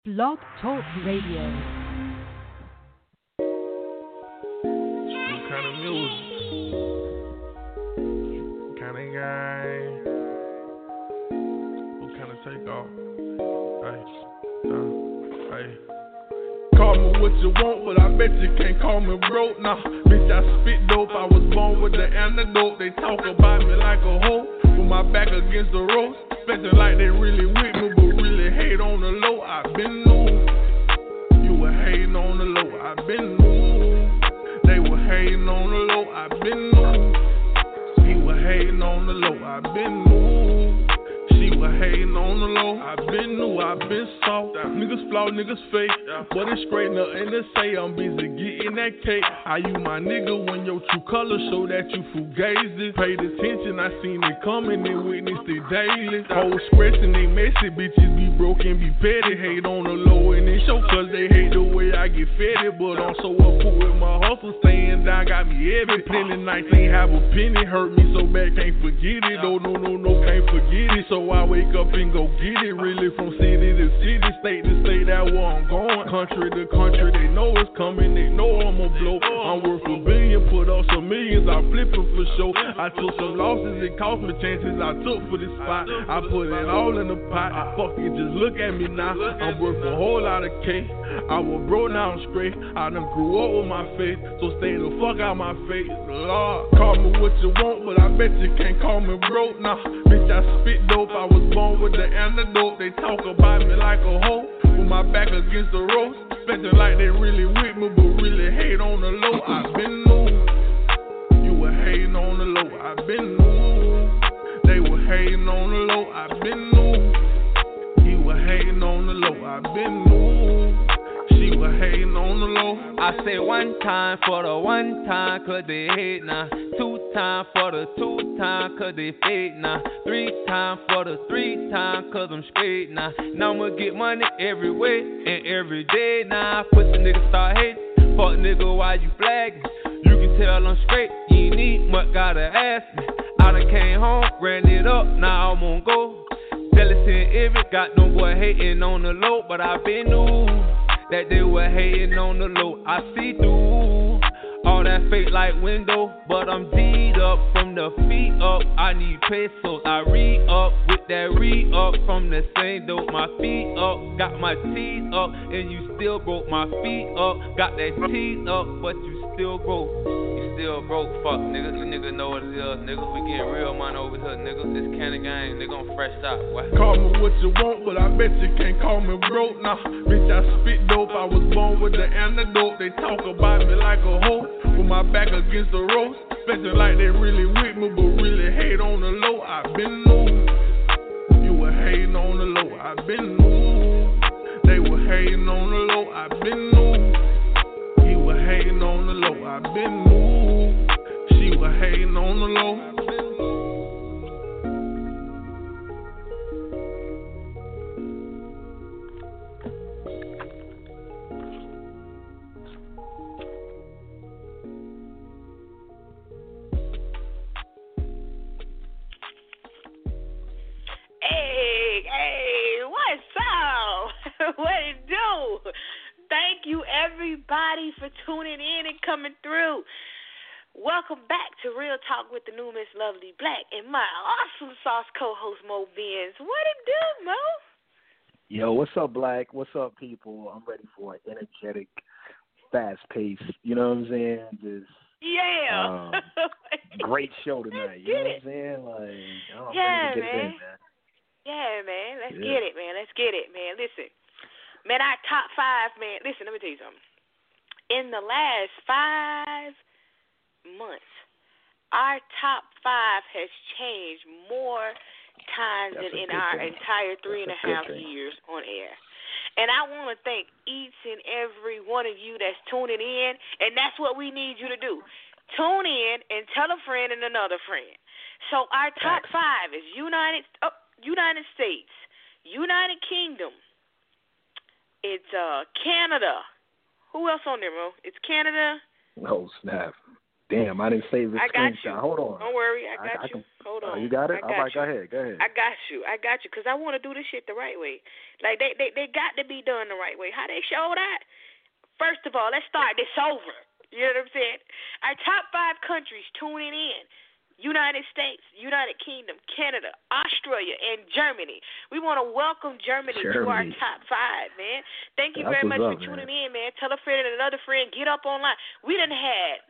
Blog Talk Radio. What kind of music? What kind of guy? What kind of takeoff? Hey. Call me what you want, but I bet you can't call me broke. Nah, bitch, I spit dope. I was born with the antidote. They talk about me like a hoe, with my back against the ropes. Expecting like they really with me, but really hate on the low. I been new. You were hating on the low. I been new. They were hating on the low. I been new. He was hating on the low. I been new. She was hating on the low. I been new. I been soft. Niggas flaw, niggas fake. But it's straight, nothing to say. I'm busy getting that cake. I use my nigga when your true colors show that you fugazi. Paid attention, I seen it coming and witnessed it daily. Hoes scratching, they messy, bitches be broken, be petty. Hate on the low and they show cause they hate the way I get fed. But I'm so up with my hustle, staying down, got me heavy. Plenty nights ain't have a penny, hurt me so bad, can't forget it. Oh, no, can't forget it. So I wake up and go get it. Really from city to city, state to state, that where I'm going. Country to country, they know it's coming, they know I'ma blow. I'm worth a billion, put up some millions, I flip it for sure. I took some losses, it cost me chances I took for this spot. I put it all in the pot, fuck it, just look at me now. I'm worth a whole lot of cake. I was broke, now I'm straight. I done grew up with my faith, so stay the fuck out my face. Lord, call me what you want, but I bet you can't call me broke. Nah, bitch, I spit dope, I was born with the antidote. They talk about me like a hoe, with my back against the ropes. Expecting like they really with me, but really hate on the low. I been new. You were hating on the low. I been new. They were hating on the low. I been new. He was hating on the low. I been new. She was hating on the low. I say one time for the one time, cause they hate now. Two time for the two time, cause they fake now. Three time for the three time, cause I'm straight now. Now I'ma get money every way and every day now. Put the nigga start hating. Fuck nigga, why you flagging? You can tell I'm straight, you ain't need much, gotta ask me. I done came home, ran it up, now I'm on go. Jealousy and envy, got no boy hating on the low, but I been new. That they were hating on the low, I see through all that fake like window, but I'm D'd up from the feet up. I need pesos, I re-up with that re-up from the same dope. My feet up, got my teeth up, and you still broke. My feet up, got that teeth up, but you still broke. You still broke, fuck niggas. You niggas know what it is, niggas. We getting real money over here, niggas. This kind of gang, nigga, I'm fresh out. What? Call me what you want, but I bet you can't call me broke. Nah, bitch, I spit dope. I was born with the antidote. They talk about me like a hoe, with my back against the ropes. Expecting like they really with me, but really hate on the low. I been new. You were hating on the low. I been new. They were hating on the low. I been new. He was hating on the low. I been new. She was hating on the low. Hey, what's up? What it do? Thank you, everybody, for tuning in and coming through. Welcome back to Real Talk with the new Miss Lovely Black and my awesome sauce co-host, Mo Benz. What it do, Mo? Yo, what's up, Black? What's up, people? I'm ready for an energetic, fast-paced, you know what I'm saying? Just great show tonight, you know what I'm saying? Like, I'm ready to get it in, man. Yeah, man. Let's get it, man. Let's get it, man. Listen, man, our top five, man. Listen, let me tell you something. In the last 5 months, our top five has changed more times than in our entire 3.5 years on air. And I want to thank each and every one of you that's tuning in, and that's what we need you to do. Tune in and tell a friend and another friend. So our top five is United States, United Kingdom, it's Canada. Who else on there, Mo? It's Canada. Oh, snap. Damn, I didn't save the got screenshot. you. Hold on. Don't worry, I got you. Hold on. You got it? I got All right, you. Go ahead. I got you, because I want to do this shit the right way. Like, they got to be done the right way. How they show that? First of all, let's start this over. You know what I'm saying? Our top 5 countries tuning in. United States, United Kingdom, Canada, Australia, and Germany. We want to welcome Germany to our top 5, man. Thank you very much for tuning in, man. Tell a friend and another friend. Get up online. We done had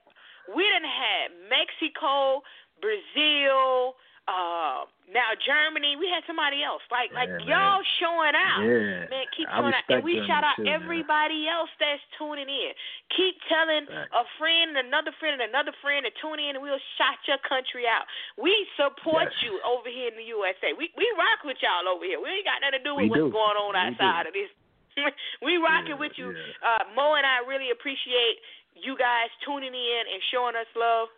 Mexico, Brazil, now Germany. We had somebody else. Like y'all showing out. Yeah. Man, keep showing out. And we Germany shout out too, everybody else that's tuning in. Keep telling a friend and another friend and another friend to tune in, and we'll shout your country out. We support you over here in the USA. We rock with y'all over here. We ain't got nothing to do with what's going on outside of this. We rocking with you. Mo and I really appreciate you guys tuning in and showing us love.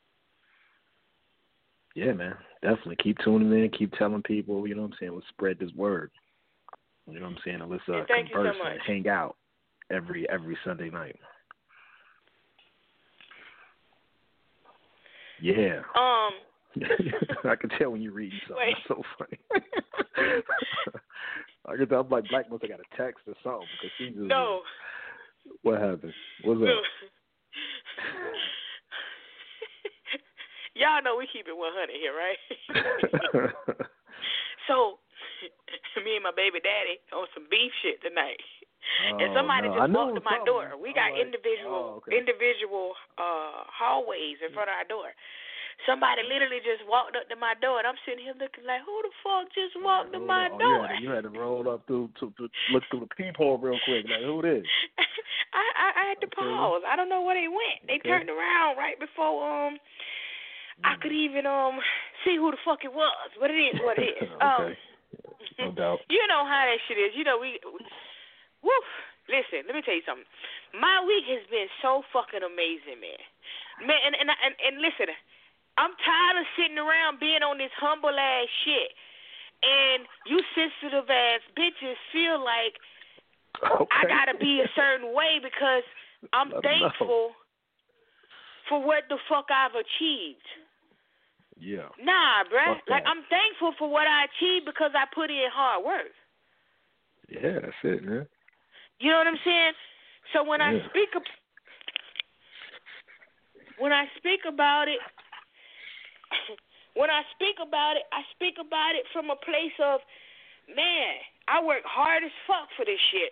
Yeah, man. Definitely. Keep tuning in. Keep telling people, you know what I'm saying? Let's spread this word. You know what I'm saying? And let's converse and hang out every Sunday night. Yeah. I can tell when you're reading something. It's so funny. I can tell. I'm like, Black must have got a text or something because she just. No. What happened? What's up? Y'all know we keep it 100 here, right? So, me and my baby daddy on some beef shit tonight. And somebody just walked to my door. We got individual hallways in front of our door. Somebody literally just walked up to my door, and I'm sitting here looking like, who the fuck just walked to my door? You had to roll up to look through the peephole real quick. Like, who it is? I had to pause. I don't know where they went. They turned around right before I could even see who the fuck it was. But it is what it is. No doubt. You know how that shit is. You know, woo. Listen, let me tell you something. My week has been so fucking amazing, man. And listen, I'm tired of sitting around being on this humble ass shit, and you sensitive ass bitches feel like I gotta be a certain way because I'm thankful for what the fuck I've achieved. Yeah. Nah, bruh. Like, I'm thankful for what I achieved because I put in hard work. Yeah, that's it, man. You know what I'm saying? So when I speak about it, I speak about it from a place of, man, I work hard as fuck for this shit.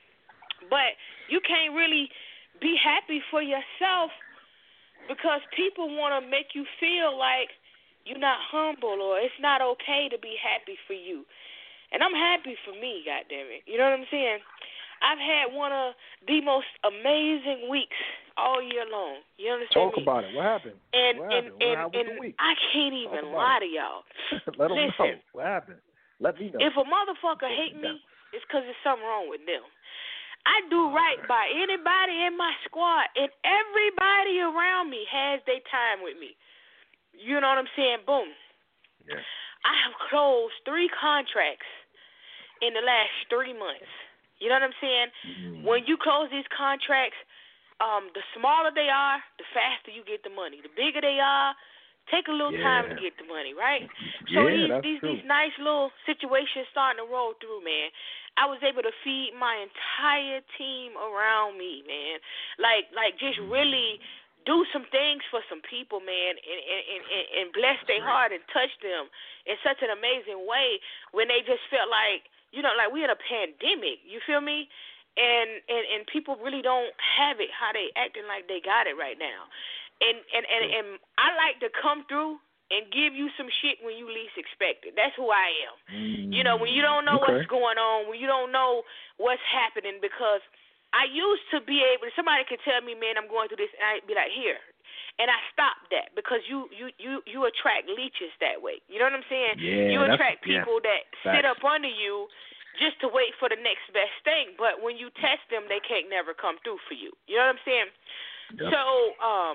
But you can't really be happy for yourself because people want to make you feel like you're not humble or it's not okay to be happy for you. And I'm happy for me, goddammit. You know what I'm saying? I've had one of the most amazing weeks all year long. You understand me? Talk about it. What happened? And what happened the week? I can't even lie to y'all. Let them Listen, know. What happened? Let me know. If a motherfucker hate me, it's because there's something wrong with them. I do right by anybody in my squad, and everybody around me has their time with me. You know what I'm saying? Boom. Yeah. I have closed 3 contracts in the last 3 months. You know what I'm saying? Mm-hmm. When you close these contracts, the smaller they are, the faster you get the money. The bigger they are, take a little time to get the money, right? So these nice little situations starting to roll through, man. I was able to feed my entire team around me, man. Like just really do some things for some people, man, and bless their heart and touch them in such an amazing way when they just felt like, you know, like we're in a pandemic, you feel me? And people really don't have it how they acting like they got it right now. And I like to come through and give you some shit when you least expect it. That's who I am. You know, when you don't know what's going on, when you don't know what's happening, because I used to be able to, somebody could tell me, man, I'm going through this, and I'd be like, here. And I stopped that because you attract leeches that way. You know what I'm saying? Yeah, you attract people that sit up under you just to wait for the next best thing. But when you test them, they can't never come through for you. You know what I'm saying? Yep. So,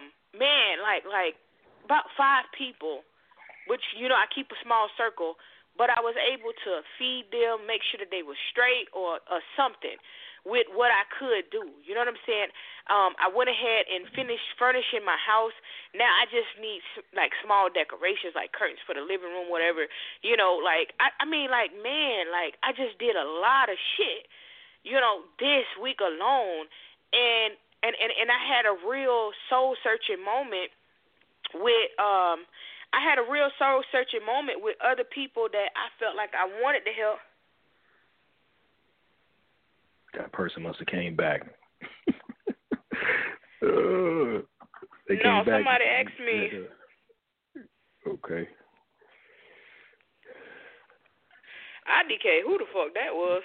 man, like about 5 people, which, you know, I keep a small circle, but I was able to feed them, make sure that they were straight or something with what I could do. You know what I'm saying? I went ahead and finished furnishing my house. Now I just need like small decorations, like curtains for the living room, whatever. You know, like I mean, like man, like I just did a lot of shit. You know, this week alone, and I had a real soul searching moment with I had a real soul searching moment with other people that I felt like I wanted to help. That person must have came back. They came back. Somebody asked me. Okay. IDK, who the fuck that was?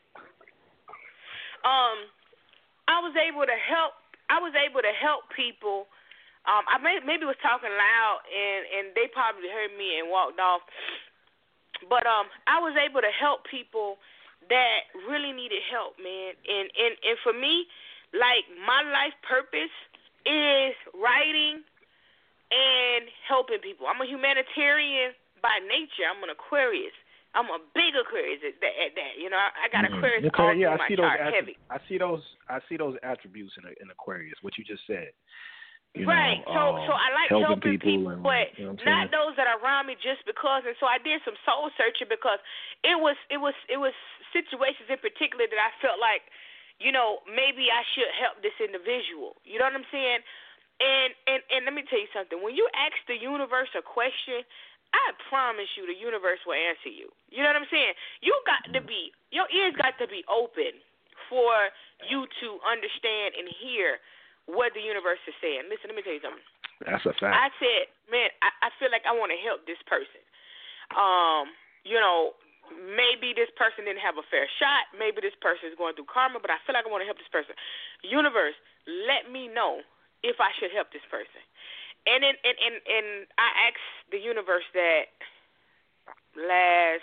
I was able to help people. I maybe was talking loud and they probably heard me and walked off. But I was able to help people that really needed help, man. And for me, like my life purpose is writing and helping people. I'm a humanitarian by nature. I'm an Aquarius. I'm a big Aquarius at that. You know, I got Aquarius all through my chart heavy. I see those attributes in Aquarius. What you just said. Right. So I like helping people, but not those that are around me just because. And so I did some soul searching because it was situations in particular that I felt like, you know, maybe I should help this individual. You know what I'm saying? And let me tell you something. When you ask the universe a question, I promise you the universe will answer you. You know what I'm saying? Your ears got to be open for you to understand and hear what the universe is saying. Listen, let me tell you something. That's a fact. I said, man, I feel like I want to help this person. You know, maybe this person didn't have a fair shot. Maybe this person is going through karma, but I feel like I want to help this person. Universe, let me know if I should help this person. And I asked the universe that last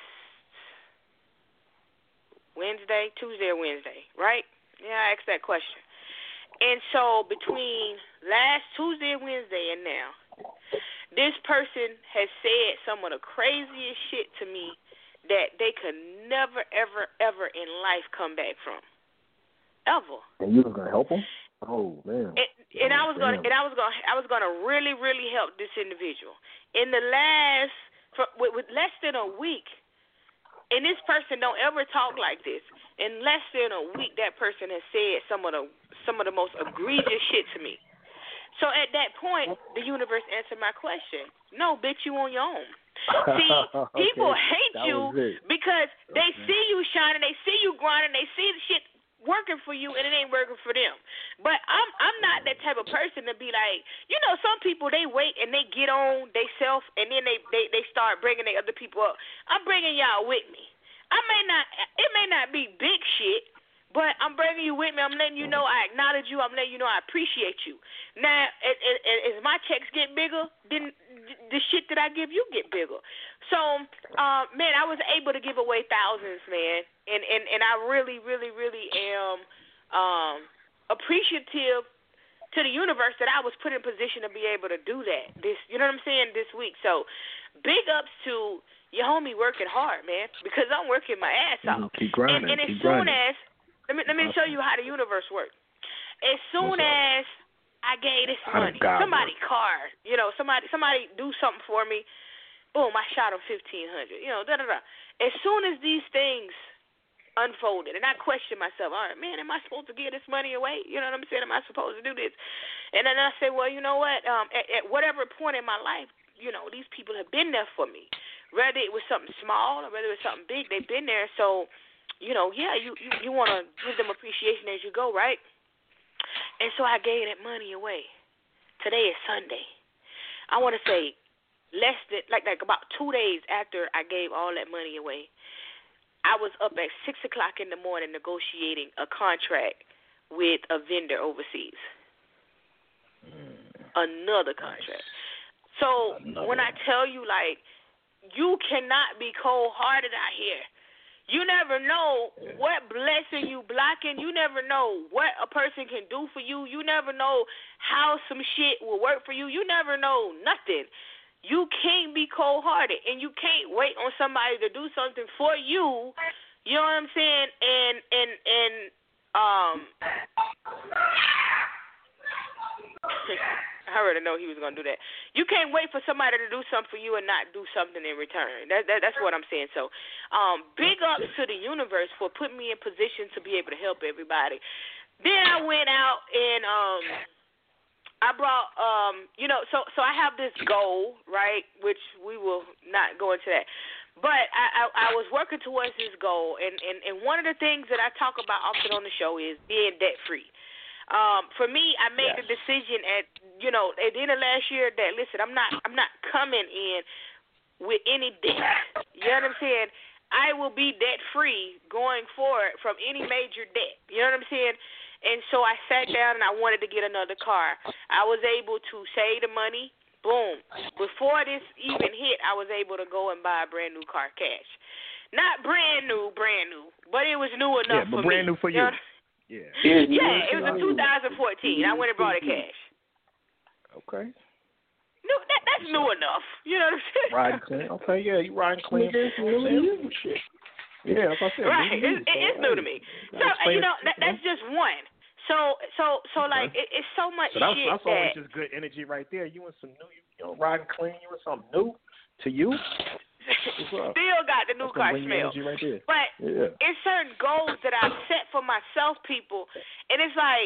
Tuesday or Wednesday, right? Yeah, I asked that question. And so between last Tuesday and Wednesday and now, this person has said some of the craziest shit to me that they could never, ever, ever in life come back from. Ever. And you was gonna help them? Oh man. I was gonna really, really help this individual. In the with less than a week, and this person don't ever talk like this. In less than a week, that person has said some of the most egregious shit to me. So at that point, the universe answered my question. No, bitch, you on your own. See, people hate you because they see you shining, they see you grinding, they see the shit working for you, and it ain't working for them. But I'm not that type of person to be like, you know, some people, they wait and they get on they self, and then they start bringing their other people up. I'm bringing y'all with me. It may not be big shit, but I'm bringing you with me. I'm letting you know I acknowledge you. I'm letting you know I appreciate you. Now, as my checks get bigger, then the shit that I give you get bigger. So, man, I was able to give away thousands, man, and I really, really, really am appreciative to the universe that I was put in position to be able to do that. You know what I'm saying, this week. So, big ups to your homie working hard, man, because I'm working my ass off. Keep grinding. And as soon as let me show you how the universe works. As soon as I gave this money, somebody card, you know, somebody do something for me, boom, I shot them $1,500. You know, As soon as these things unfolded, and I questioned myself, all right, man, am I supposed to give this money away? You know what I'm saying? Am I supposed to do this? And then I said, well, you know what? At whatever point in my life, you know, these people have been there for me. Whether it was something small or whether it was something big, they've been there. So, you know, yeah, you want to give them appreciation as you go, right? And so I gave that money away. Today is Sunday. I want to say less than, like about 2 days after I gave all that money away, I was up at 6 o'clock in the morning negotiating a contract with a vendor overseas. Another contract. So when I tell you, like, you cannot be cold-hearted out here. You never know what blessing you blocking. You never know what a person can do for you. You never know how some shit will work for you. You never know nothing. You can't be cold-hearted, and you can't wait on somebody to do something for you. You know what I'm saying? I already know he was gonna do that. You can't wait for somebody to do something for you and not do something in return. That's what I'm saying. So, big ups to the universe for putting me in position to be able to help everybody. Then I went out and I brought so I have this goal, right, which we will not go into that. But I was working towards this goal, and one of the things that I talk about often on the show is being debt free. For me, I made the decision at the end of last year that listen, I'm not coming in with any debt. You know what I'm saying? I will be debt free going forward from any major debt. You know what I'm saying? And so I sat down and I wanted to get another car. I was able to save the money. Boom. Before this even hit, I was able to go and buy a brand new car cash. Not brand new, but it was new enough for me. Yeah, but brand new for you. Yeah, it was a 2014. I went and bought it cash. Okay. No, that's new enough. You know what I'm saying? Riding clean. Okay, yeah, you riding clean. Shit. Yeah, that's what I said. Right, it's new to me. So that's just one. So like it's so much so that's, shit that's always just good energy right there. You want some new, riding clean. You want something new to you. Still got the new car smell. Right there. But it's certain goals that I've set for myself, people, and it's like,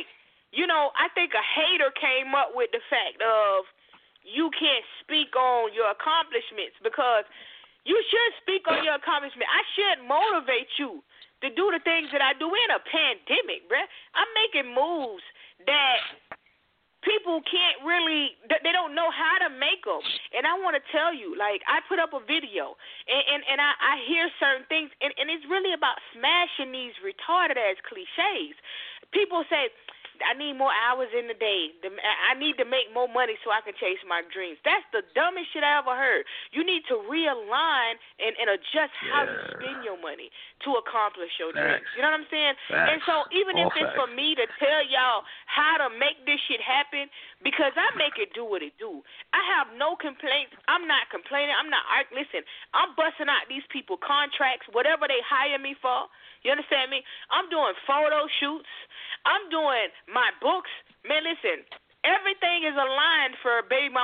I think a hater came up with the fact of you can't speak on your accomplishments because you should speak on your accomplishment. I should motivate you to do the things that I do in a pandemic, bruh. I'm making moves that people can't really, they don't know how to make them. And I want to tell you, like, I put up a video, and I hear certain things, and it's really about smashing these retarded-ass cliches. People say, I need more hours in the day. I need to make more money so I can chase my dreams. That's the dumbest shit I ever heard. You need to realign and adjust how you spend your money to accomplish your dreams. You know what I'm saying? And so even if it's for me to tell y'all how to make this shit happen, because I make it do what it do. I have no complaints. I'm not complaining. Listen, I'm busting out these people contracts, whatever they hire me for. You understand me? I'm doing photo shoots. I'm doing my books. Man, listen, everything is aligned for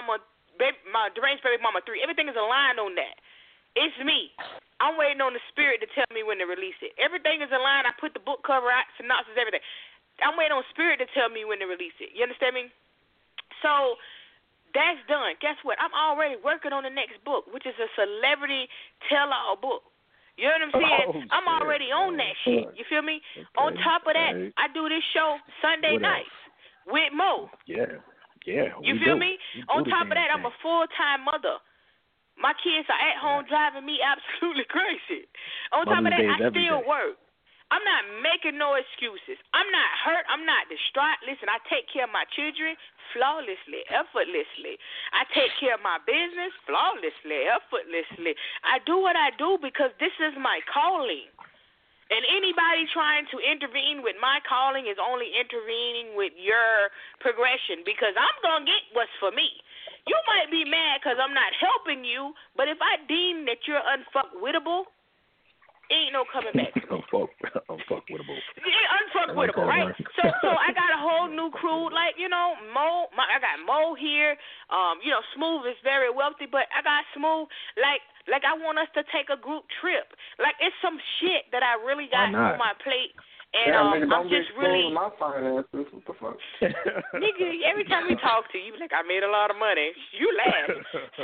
my Deranged Baby Mama 3. Everything is aligned on that. It's me. I'm waiting on the spirit to tell me when to release it. Everything is aligned. I put the book cover out, synopsis, everything. I'm waiting on spirit to tell me when to release it. You understand me? So that's done. Guess what? I'm already working on the next book, which is a celebrity tell-all book. You know what I'm saying? I'm already on that shit. You feel me? Okay. On top of that, I do this show Sunday nights with Mo. Yeah. You feel me? On top of that, I'm a full-time mother. My kids are at home driving me absolutely crazy. On top of that, I still work. I'm not making no excuses. I'm not hurt. I'm not distraught. Listen, I take care of my children flawlessly, effortlessly. I take care of my business flawlessly, effortlessly. I do what I do because this is my calling. And anybody trying to intervene with my calling is only intervening with your progression because I'm going to get what's for me. You might be mad because I'm not helping you, but if I deem that you're unfuckwittable, ain't no coming back. Unfuckwittable. Yeah, unfuckwittable, right? So I got a whole new crew, like, Mo. I got Mo here. Smooth is very wealthy, but I got Smooth. Like I want us to take a group trip. Like, it's some shit that I really got on my plate. And I'm just really my finances. What the fuck? Nigga, every time we talk to you, like, I made a lot of money. You laugh.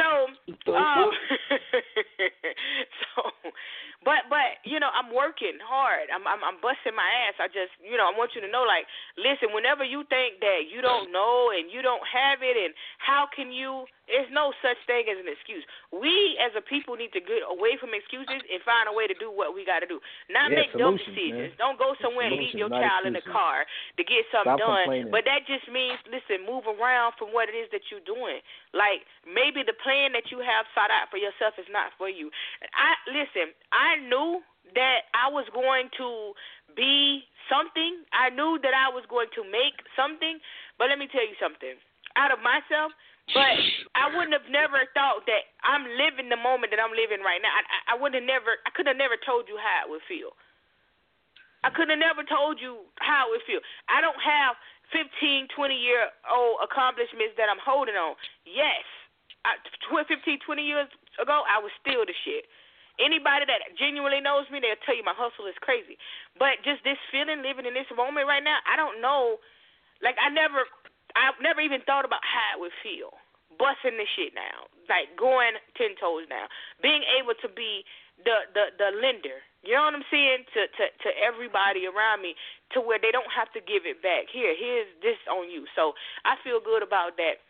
But I'm working hard. I'm busting my ass. I just I want you to know, like, listen, whenever you think that you don't know and you don't have it and how can you, there's no such thing as an excuse. We as a people need to get away from excuses and find a way to do what we got to do. Not make dumb decisions. Man. Don't go somewhere and leave your child in the car to get something done. But that just means, listen, move around from what it is that you're doing. Like, maybe the plan that you have sought out for yourself is not for you. I knew that I was going to be something. I knew that I was going to make something. But let me tell you something. out of myself, but I wouldn't have never thought that I'm living the moment that I'm living right now. I could have never told you how it would feel. I could have never told you how it would feel. I don't have 15, 20-year-old accomplishments that I'm holding on. Yes, 15, 20 years ago, I was still the shit. Anybody that genuinely knows me, they'll tell you my hustle is crazy. But just this feeling, living in this moment right now, I don't know. Like, I've never even thought about how it would feel. Busting this shit down. Like, going 10 toes down. Being able to be the lender. You know what I'm saying? To everybody around me, to where they don't have to give it back. Here's this on you. So I feel good about that.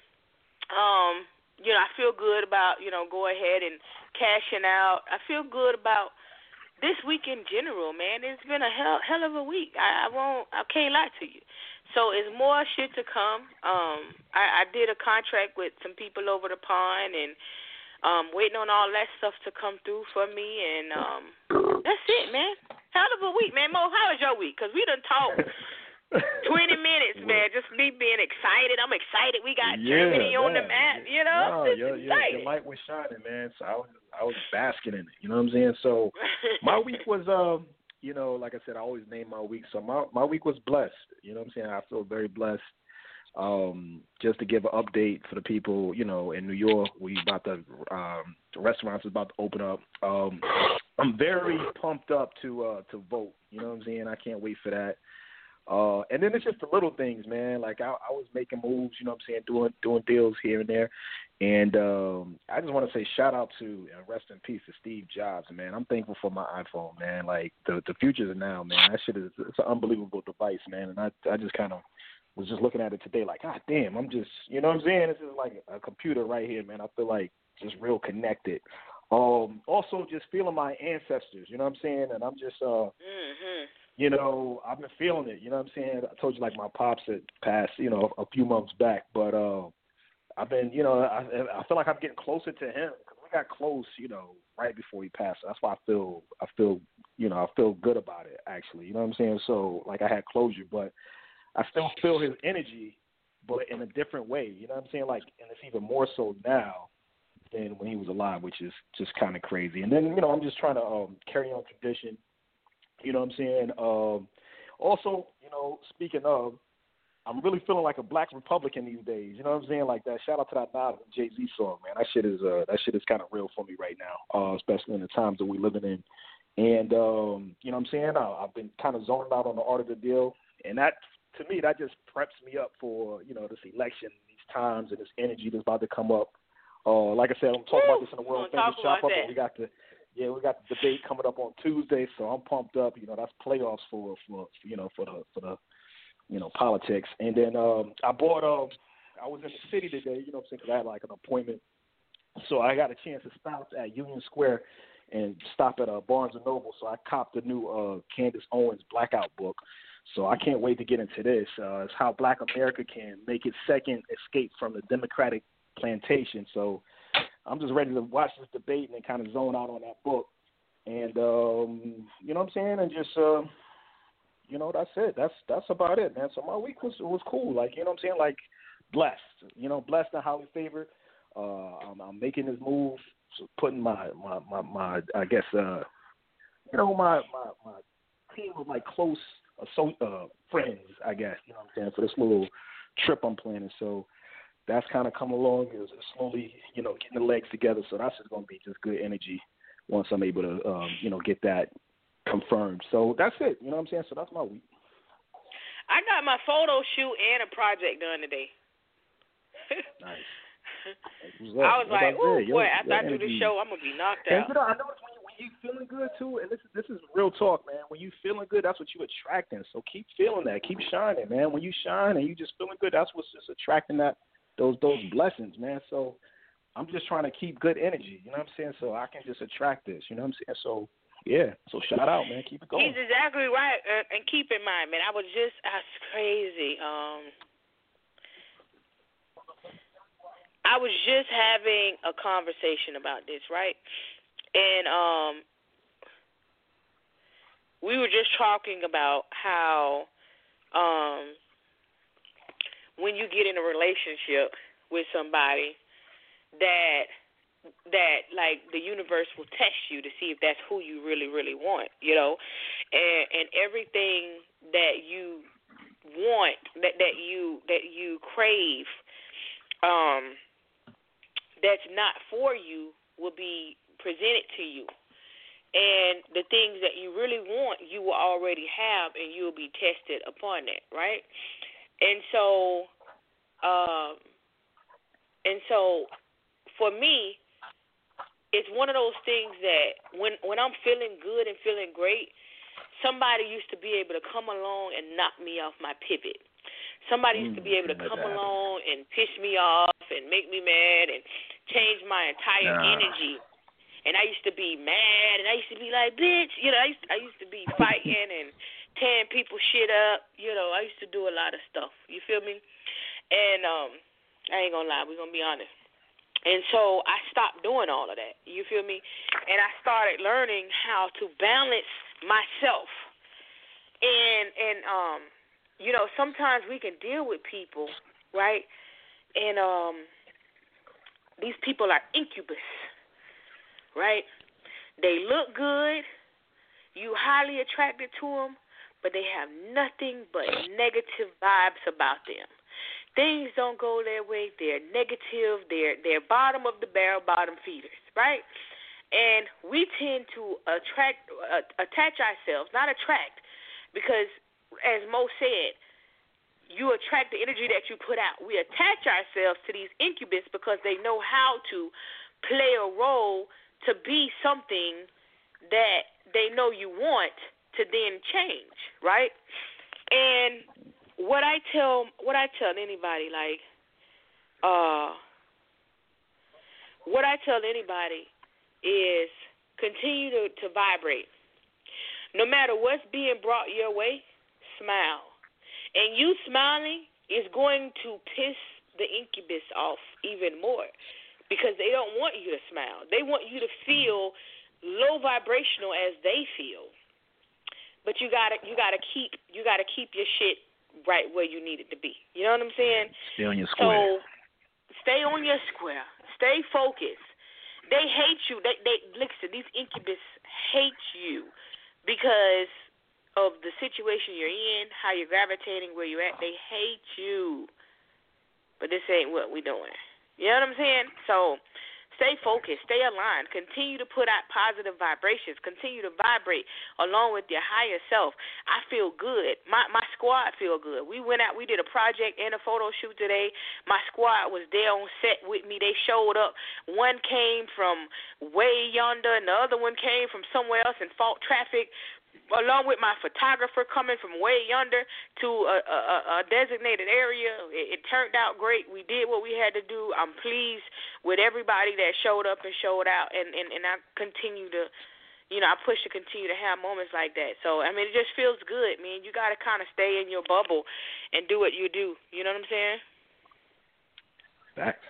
I feel good about, go ahead and cashing out. I feel good about this week in general, man. It's been a hell of a week. I can't lie to you. So it's more shit to come. I did a contract with some people over the pond, and waiting on all that stuff to come through for me, and that's it, man. Hell of a week, man. Mo, how was your week? Because we done talked 20 minutes, man. Just me being excited. I'm excited. We got Germany on the map, your light was shining, man. So I was basking in it. You know what I'm saying? So my week was, like I said, I always name my week. So my week was blessed. You know what I'm saying? I feel very blessed. Just to give an update for the people, in New York, the restaurants is about to open up. I'm very pumped up to vote. You know what I'm saying? I can't wait for that. And then it's just the little things, man. Like I was making moves, you know what I'm saying, doing deals here and there. And I just want to say shout out to rest in peace to Steve Jobs, man. I'm thankful for my iPhone, man. Like the future's now, man. That shit it's an unbelievable device, man. And I just kind of was just looking at it today like, God damn, I'm just, you know what I'm saying? This is like a computer right here, man. I feel like just real connected. Also just feeling my ancestors, you know what I'm saying? And I'm just, I've been feeling it, you know what I'm saying? I told you like my pops had passed, a few months back, but I've been, I feel like I'm getting closer to him because we got close, right before he passed. That's why I feel good about it actually, you know what I'm saying? So like I had closure, but I still feel his energy, but in a different way, you know what I'm saying? Like, and it's even more so now than when he was alive, which is just kind of crazy. And then, I'm just trying to carry on tradition. You know what I'm saying? Also, speaking of, I'm really feeling like a black Republican these days. You know what I'm saying? Like that. Shout out to that Nas and Jay-Z song, man. That shit is kind of real for me right now, especially in the times that we're living in. And you know what I'm saying? I've been kind of zoning out on the art of the deal, and that to me that just preps me up for this election, these times, and this energy that's about to come up. Like I said, I'm talking about this in the world famous chop up, and we got the debate coming up on Tuesday, so I'm pumped up. That's playoffs for the politics. And then I bought I was in the city today, you know what I'm saying, because I had like an appointment, so I got a chance to stop at Union Square and stop at Barnes & Noble. So I copped the new Candace Owens Blackout book. So I can't wait to get into this. It's how Black America can make its second escape from the Democratic plantation. So I'm just ready to watch this debate and kind of zone out on that book. And, you know what I'm saying? And just, that's it. That's about it, man. So my week was cool. Like, you know what I'm saying? Like, blessed. Blessed and highly favored. I'm making this move, so putting my I guess, my team of my close friends, I guess, you know what I'm saying, for this little trip I'm planning. So that's kind of come along, is slowly, getting the legs together. So that's just going to be just good energy once I'm able to, get that confirmed. So that's it. You know what I'm saying? So that's my week. I got my photo shoot and a project done today. Nice. I was like, oh, boy, after I do the show, I'm going to be knocked out. And, I know when you feeling good, too, and this is real talk, man. When you feeling good, that's what you attracting. So keep feeling that. Keep shining, man. When you shine and you just feeling good, that's what's just attracting those blessings, man. So I'm just trying to keep good energy, you know what I'm saying, so I can just attract this, you know what I'm saying? So, yeah, so shout out, man. Keep it going. He's exactly right. And keep in mind, man, that's crazy. I was just having a conversation about this, right? And we were just talking about how when you get in a relationship with somebody that like the universe will test you to see if that's who you really, really want, you know, and everything that you want, that you crave, that's not for you will be presented to you. And the things that you really want, you will already have, and you will be tested upon that, right? And so for me, it's one of those things that when I'm feeling good and feeling great, somebody used to be able to come along and knock me off my pivot. Somebody used to be able to come along and piss me off and make me mad and change my entire energy. And I used to be mad, and I used to be like, bitch, you know, I used to be fighting and tearing people's shit up. You know, I used to do a lot of stuff. You feel me? And I ain't gonna lie, we're gonna be honest. And so I stopped doing all of that. You feel me? And I started learning how to balance myself. And you know, sometimes we can deal with people, right? And these people are incubus. Right? They look good. You highly attracted to them, but they have nothing but negative vibes about them. Things don't go their way. They're negative. They're bottom of the barrel, bottom feeders, right? And we tend to attach ourselves, not attract, because as Mo said, you attract the energy that you put out. We attach ourselves to these incubus because they know how to play a role to be something that they know you want to then change, right? And what I tell anybody, like, what I tell anybody is continue to vibrate. No matter what's being brought your way, smile. And you smiling is going to piss the incubus off even more, because they don't want you to smile. They want you to feel low vibrational as they feel. But you gotta keep your shit right where you need it to be. You know what I'm saying? Stay on your square. So stay on your square. Stay focused. They hate you. They listen, these incubus hate you because of the situation you're in, how you're gravitating, where you're at. They hate you. But this ain't what we're doing. You know what I'm saying? So stay focused, stay aligned, continue to put out positive vibrations, continue to vibrate along with your higher self. I feel good. My squad feel good. We went out, we did a project and a photo shoot today. My squad was there on set with me. They showed up. One came from way yonder and the other one came from somewhere else and fought traffic, along with my photographer coming from way yonder to a designated area. It turned out great. We did what we had to do. I'm pleased with everybody that showed up and showed out, and I continue to, you know, I push to continue to have moments like that. So, I mean, it just feels good, man. You got to kind of stay in your bubble and do what you do. You know what I'm saying? Facts.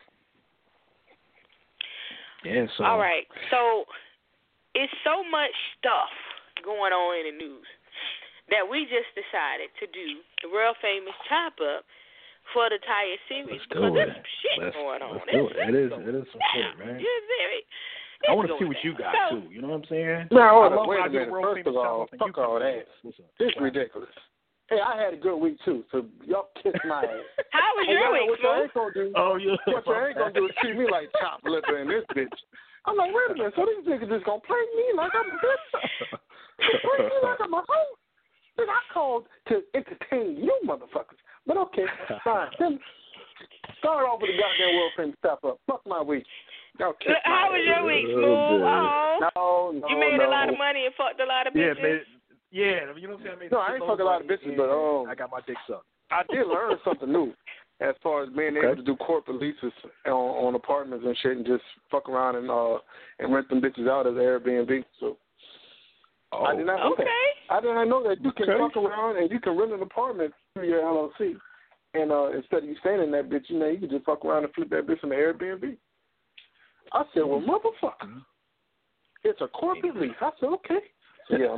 Yeah, so. All right. So, it's so much stuff going on in the news that we just decided to do the world famous chop up for the entire series, because there's some shit going on. Let's do it. It is some shit, man. I want to see what you got too. You know what I'm saying? No, wait a minute. First of all, fuck all that. It's ridiculous. Hey, I had a good week too, so y'all kiss my ass. How was your week, What you ain't gonna do? Oh, yeah. What you ain't gonna do is treat me like chop liver in this bitch. I'm like, wait a minute. So these niggas just gonna play me like I'm a bitch? Play me like I'm a hoe? Then I called to entertain you motherfuckers. But okay, fine. Then start off with the goddamn world famous step up. Fuck my week. Okay. How was your week, Smooth? No. You made a lot of money and fucked a lot of bitches? Yeah, you know what I'm saying? No, I ain't fucked a lot of bitches, but I got my dick sucked. I did learn something new as far as being able to do corporate leases on apartments and shit, and just fuck around and rent them bitches out as Airbnb. So I did not know that. I did not know that you can fuck around and you can rent an apartment through your LLC, and instead of you staying in that bitch, you know, you can just fuck around and flip that bitch in the Airbnb. I said, well, motherfucker, it's a corporate lease. I said, okay. So, yeah,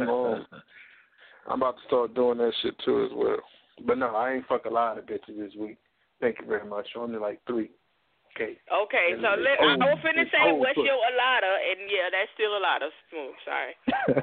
I'm about to start doing that shit too as well. But no, I ain't fuck a lot of bitches this week. Thank you very much. Only like 3. Okay. Okay, so I was finna say, what's your Alada? And yeah, that's still Alada. Smooth. Sorry.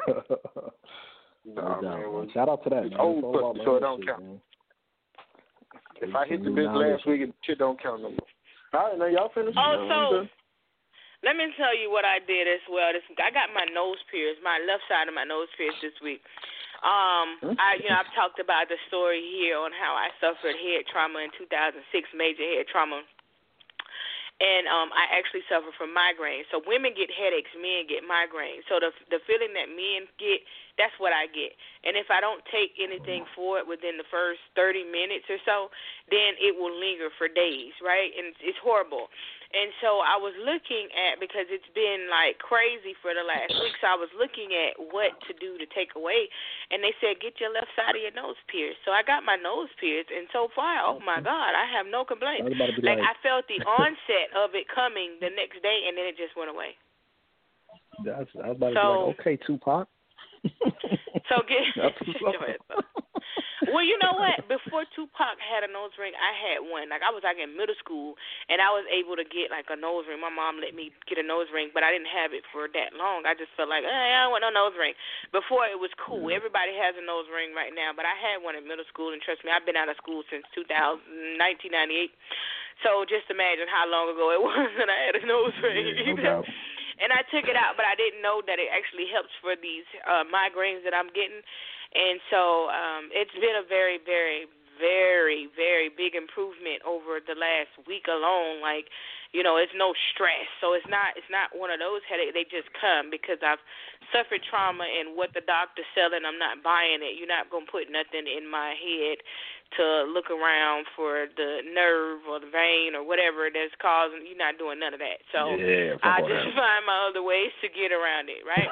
Man, shout out to that. Man. Old pussy, so it don't count. Man. If I hit the bitch last week, it shit don't count no more. All right, now y'all finish. So let me tell you what I did as well. I got my nose pierced, my left side of my nose pierced this week. I've talked about the story here on how I suffered head trauma in 2006, major head trauma. And I actually suffer from migraines. So women get headaches, men get migraines. So the feeling that men get, that's what I get. And if I don't take anything for it within the first 30 minutes or so, then it will linger for days, right? And it's horrible. And so I was looking at, because it's been like crazy for the last week, so I was looking at what to do to take away. And they said, get your left side of your nose pierced. So I got my nose pierced, and so far, oh my God, I have no complaints. Like I felt the onset of it coming the next day, and then it just went away. I was about to be like, okay, Tupac. So well, you know what? Before Tupac had a nose ring, I had one. Like I was in middle school, and I was able to get like a nose ring. My mom let me get a nose ring, but I didn't have it for that long. I just felt like, I don't want no nose ring. Before it was cool. Everybody has a nose ring right now, but I had one in middle school, and trust me, I've been out of school since 1998. So just imagine how long ago it was that I had a nose ring. No doubt. And I took it out, but I didn't know that it actually helps for these migraines that I'm getting. And so it's been a very, very, very, very big improvement over the last week alone. Like, you know, it's no stress. So it's not one of those headaches. They just come because I've suffered trauma, and what the doctor's selling, I'm not buying it. You're not going to put nothing in my head to look around for the nerve or the vein or whatever that's causing. You're not doing none of that. So I just find my other ways to get around it, right?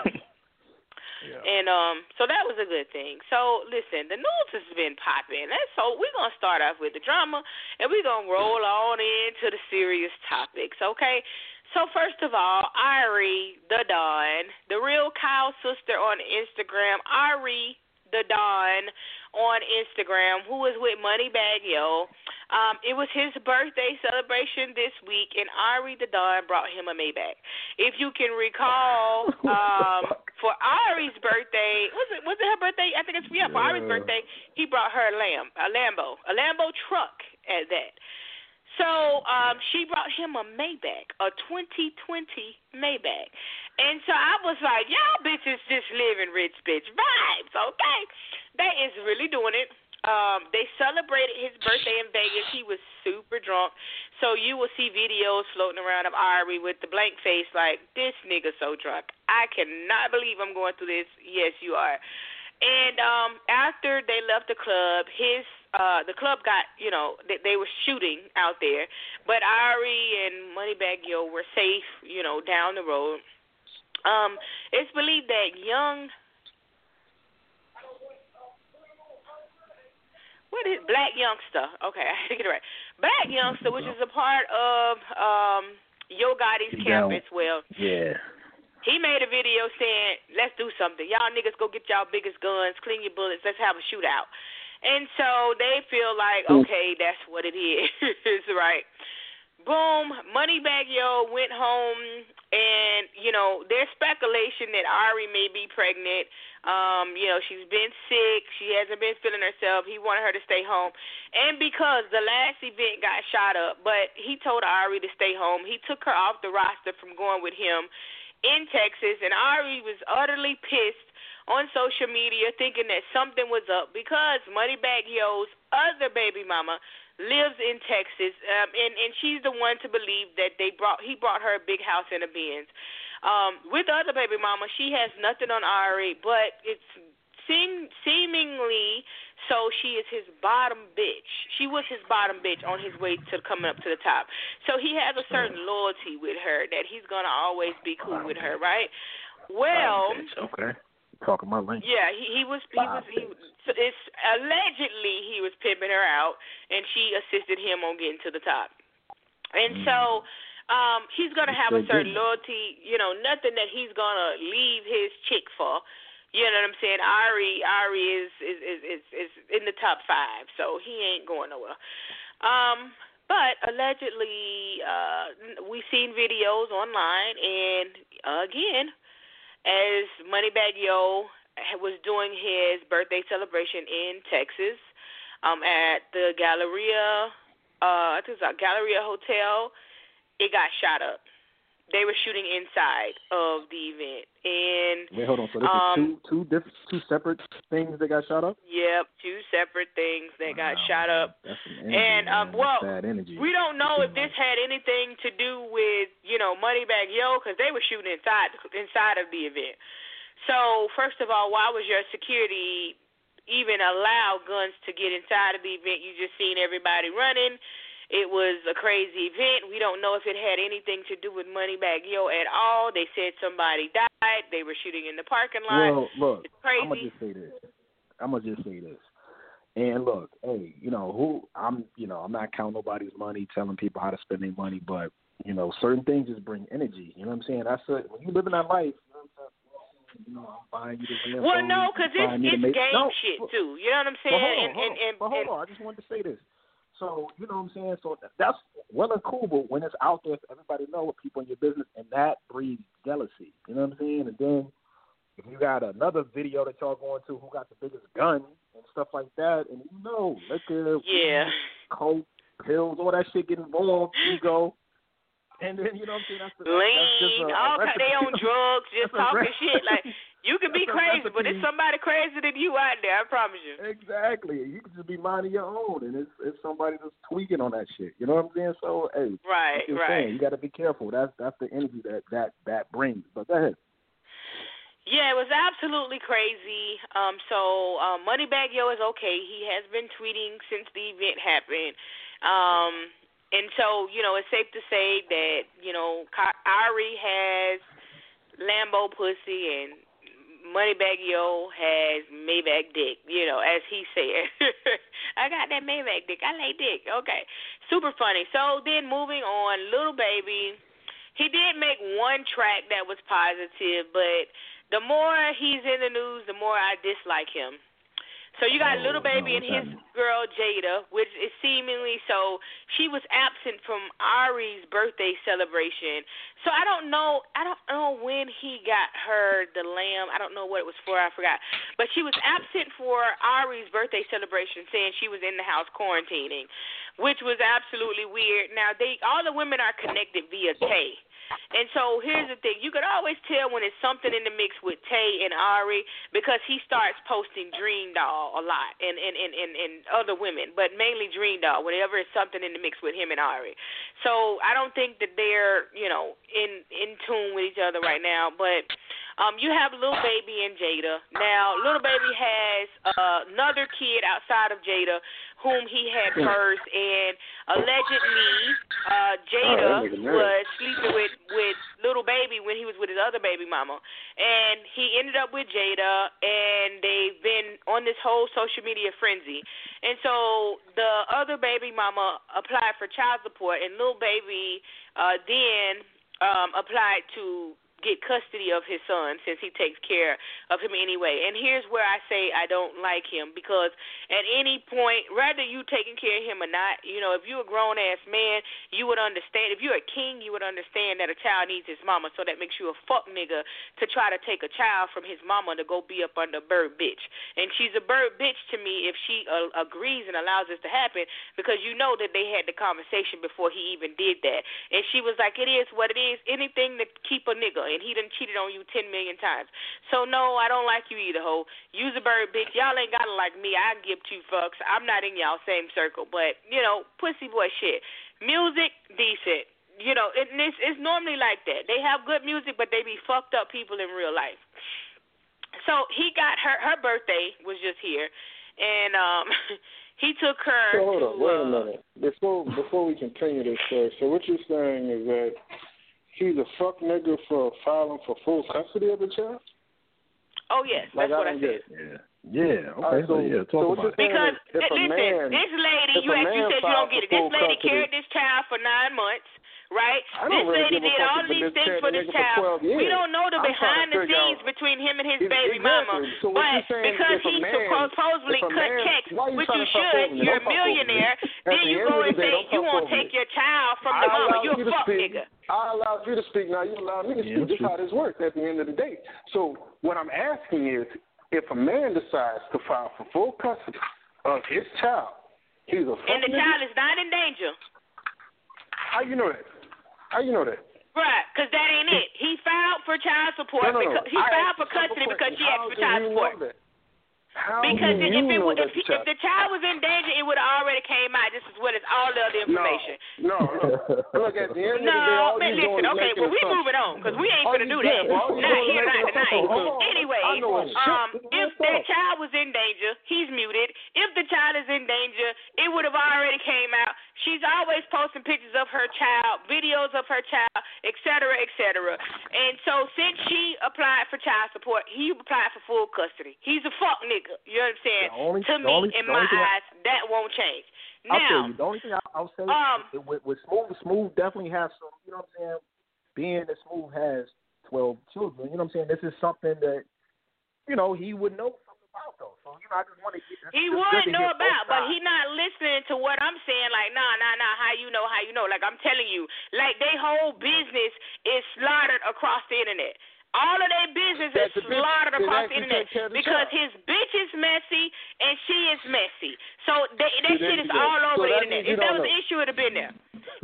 Yeah. And so that was a good thing. So listen, the news has been popping. So we're gonna start off with the drama, and we're gonna roll on into the serious topics. Okay. So first of all, Ari the Dawn, the Real Kyle sister on Instagram, Ari the Dawn on Instagram, who is with Moneybagg Yo. It was his birthday celebration this week, and Ari the Dawn brought him a Maybach. If you can recall, for Ari's birthday, was it her birthday? I think for Ari's birthday, he brought her a Lambo truck at that. So she brought him a Maybach, a 2020 Maybach. And so I was like, y'all bitches just living rich bitch vibes, okay? They is really doing it. They celebrated his birthday in Vegas. He was super drunk. So you will see videos floating around of Ari with the blank face like, this nigga so drunk. I cannot believe I'm going through this. Yes, you are. And after they left the club, the club got, they were shooting out there. But Ari and Moneybagg Yo were safe, down the road. It's believed that Black Youngster. Okay, I had to get it right. Black Youngster, which is a part of Yo Gotti's campus. Well, yeah. He made a video saying, let's do something. Y'all niggas go get y'all biggest guns, clean your bullets, let's have a shootout. And so they feel like, okay, that's what it is, right? Boom, Moneybagg Yo went home, and, there's speculation that Ari may be pregnant. She's been sick. She hasn't been feeling herself. He wanted her to stay home. And because the last event got shot up, but he told Ari to stay home, he took her off the roster from going with him in Texas, and Ari was utterly pissed on social media thinking that something was up because Moneybagg Yo's other baby mama lives in Texas, and she's the one to believe that he brought her a big house and a Benz. With the other baby mama, she has nothing on Ari, but it's seemingly so she is his bottom bitch. She was his bottom bitch on his way to coming up to the top. So he has a certain loyalty with her that he's going to always be cool with her, right? Well, okay. Talking my language. Yeah, he was it's allegedly he was pimping her out, and she assisted him on getting to the top. And so he's going to have a certain loyalty, nothing that he's going to leave his chick for. You know what I'm saying? Ari is in the top 5, so he ain't going nowhere. But allegedly, we've seen videos online, and again, as Moneybagg Yo was doing his birthday celebration in Texas, at the Galleria, I think it was Galleria Hotel, it got shot up. They were shooting inside of the event, and wait, hold on. So this is two separate things that got shot up. Yep, two separate things that got shot up. That's some energy, and well, bad energy. We don't know if this had anything to do with Moneybagg Yo, because they were shooting inside of the event. So first of all, why was your security even allow guns to get inside of the event? You just seen everybody running. It was a crazy event. We don't know if it had anything to do with Moneybagg Yo at all. They said somebody died. They were shooting in the parking lot. Well, look, it's crazy. I'm gonna just say this. And look, hey, I'm not counting nobody's money, telling people how to spend their money, but certain things just bring energy. You know what I'm saying? That's it. When you live in that life. I'm buying you the well, no, because it's game shit too. You know what I'm saying? But hold on. I just wanted to say this. So, you know what I'm saying? So that's well and cool, but when it's out there for everybody to know what people in your business, and that breeds jealousy. You know what I'm saying? And then if you got another video that y'all going to who got the biggest gun and stuff like that, and liquor, coke, pills, all that shit get involved, you go. And then, you know what I'm saying? That's lean, all kind they on drugs, just talking shit. Like, you can be crazy, but it's somebody crazier than you out there, I promise you. Exactly. You can just be minding your own, and it's somebody that's tweaking on that shit. You know what I'm saying? So, hey, right. Saying, you got to be careful. That's the energy that brings. But go ahead. Yeah, it was absolutely crazy. So Moneybagg Yo is okay. He has been tweeting since the event happened. And so, it's safe to say that, Ari has Lambo pussy and Moneybagg Yo has Maybach dick, as he said. I got that Maybach dick. I lay dick. Okay. Super funny. So then moving on, Lil Baby, he did make one track that was positive, but the more he's in the news, the more I dislike him. So you got Lil Baby and his girl Jada, which is seemingly so. She was absent from Ari's birthday celebration. So I don't know when he got her the lamb. I don't know what it was for. I forgot. But she was absent for Ari's birthday celebration, saying she was in the house quarantining, which was absolutely weird. Now all the women are connected via Tay. And so here's the thing. You could always tell when it's something in the mix with Tay and Ari because he starts posting Dream Doll a lot and other women, but mainly Dream Doll, whenever it's something in the mix with him and Ari. So I don't think that they're, in tune with each other right now. But you have Lil Baby and Jada. Now, Lil Baby has another kid outside of Jada whom he had first, and allegedly Jada was sleeping with Lil Baby when he was with his other baby mama. And he ended up with Jada, and they've been on this whole social media frenzy. And so the other baby mama applied for child support, and Lil Baby then applied to get custody of his son since he takes care of him anyway. And here's where I say I don't like him, because at any point, whether you taking care of him or not, if you're a grown-ass man, you would understand. If you're a king, you would understand that a child needs his mama, so that makes you a fuck nigga to try to take a child from his mama to go be up under a bird bitch. And she's a bird bitch to me if she agrees and allows this to happen, because you know that they had the conversation before he even did that. And she was like, it is what it is, anything to keep a nigga. And he done cheated on you 10 million times. So, no, I don't like you either, ho. Use a bird, bitch. Y'all ain't got to like me. I give two fucks. I'm not in y'all same circle. But, pussy boy shit. Music, decent. It's normally like that. They have good music, but they be fucked up people in real life. So, he got her birthday was just here. And he took her hold on, wait a minute. Before we continue this story, so what you're saying is that he's a fuck nigga for filing for full custody of the child? Oh, yes. That's what I said. Yeah. Okay. Talk about it. Because, listen, this lady, you said you don't get it. This lady carried this child for 9 months, right? This lady did all of these things for this child. We don't know the behind the scenes between him and his baby mama, but because he supposedly cut checks, which you should, you're a millionaire, then you go and say you won't take your child from the mama. You're a fuck nigga. I allowed you to speak. Now you allow me to speak. This is how this works at the end of the day. So what I'm asking is, if a man decides to file for full custody of his child, he's a fuck and the child is not in danger. How you know that? How you know that? Right, because that ain't it. He filed for child support. Because he filed for custody because she asked for child support. Because if the child was in danger, it would have already came out. This is what it's all the other information. No. Look, at the end of the day, all man, listen, okay, well, we moving on, because we ain't going to do that. Not here, not tonight. Anyway, if that child was in danger, he's muted. If the child is in danger, it would have already came out. She's always posting pictures of her child, videos of her child, et cetera, et cetera. And so since she applied for child support, he applied for full custody. He's a fuck nigga. You understand? To me, in my eyes, that won't change. Now, I'll tell you, the only thing I'll say with Smooth definitely has some, you know what I'm saying, being that Smooth has 12 children, you know what I'm saying, this is something that, you know, he would know something about, though. So, you know, I just want to get this. He would know about, but he not listening to what I'm saying, like, nah, how you know. Like, I'm telling you, like, their whole business is slaughtered across the internet. All of their business is slaughtered across the internet because his bitch is messy and she is messy. So that shit is all over the internet. If that was an issue, it would have been there.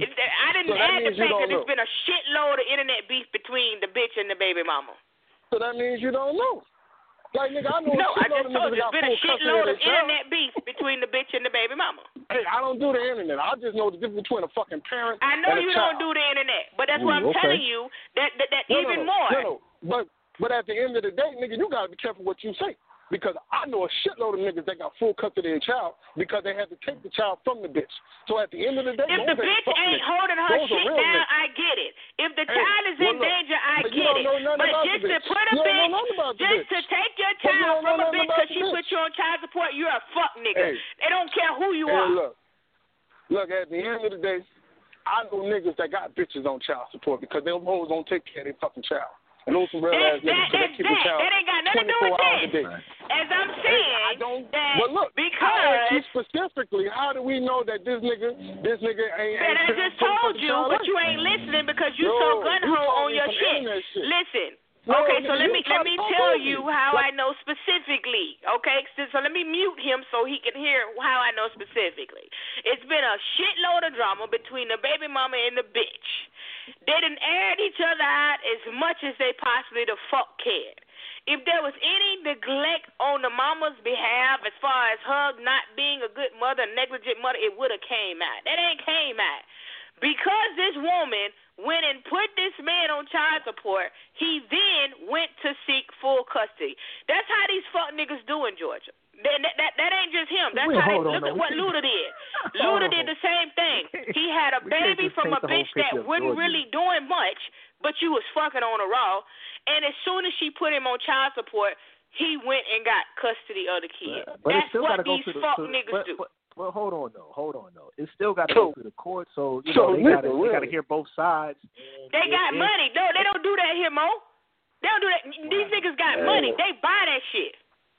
I didn't add the fact that there's been a shitload of internet beef between the bitch and the baby mama. So that means you don't know. Like, nigga, I know. No, I just told you there's been a shitload of internet beef between the bitch and the baby mama. Hey, I don't do the internet. I just know the difference between a fucking parent I know and a you child. don't do the internet, but that's what I'm telling you. That even more. No. But at the end of the day, nigga, you gotta be careful what you say. Because I know a shitload of niggas that got full custody of their child because they had to take the child from the bitch. So at the end of the day, if the bitch ain't holding her shit down, niggas. I get it. If the child is in danger, I get it. But just to put a bitch, just to take your child from a bitch because she put you on child support, you're a fuck nigga. They don't care who you are. Look, at the end of the day, I know niggas that got bitches on child support because them hoes don't take care of their fucking child. And those some real ass niggas that keep the child 24 hours a day. As I'm saying, but look, because you specifically, how do we know that this nigga ain't? And I just told you, but you ain't listening because you so gun-ho on your shit. Listen. Okay, so let me tell you how I know specifically, okay? So let me mute him so he can hear how I know specifically. It's been a shitload of drama between the baby mama and the bitch. They done aired each other out as much as they possibly the fuck cared. If there was any neglect on the mama's behalf as far as her not being a good mother, negligent mother, it would have came out. That ain't came out. Because this woman went and put this man on child support, he then went to seek full custody. That's how these fuck niggas do in Georgia. That ain't just him. That's how they look at what Luda did. Luda did the same thing. He had a baby from a bitch that wasn't really doing much, but you was fucking on a raw. And as soon as she put him on child support, he went and got custody of the kid. That's what these fuck niggas do. Well, hold on though. It still got to go through the court, so you know they got to hear both sides. They got money. No, they don't do that here, Mo. They don't do that. These niggas got money. They buy that shit.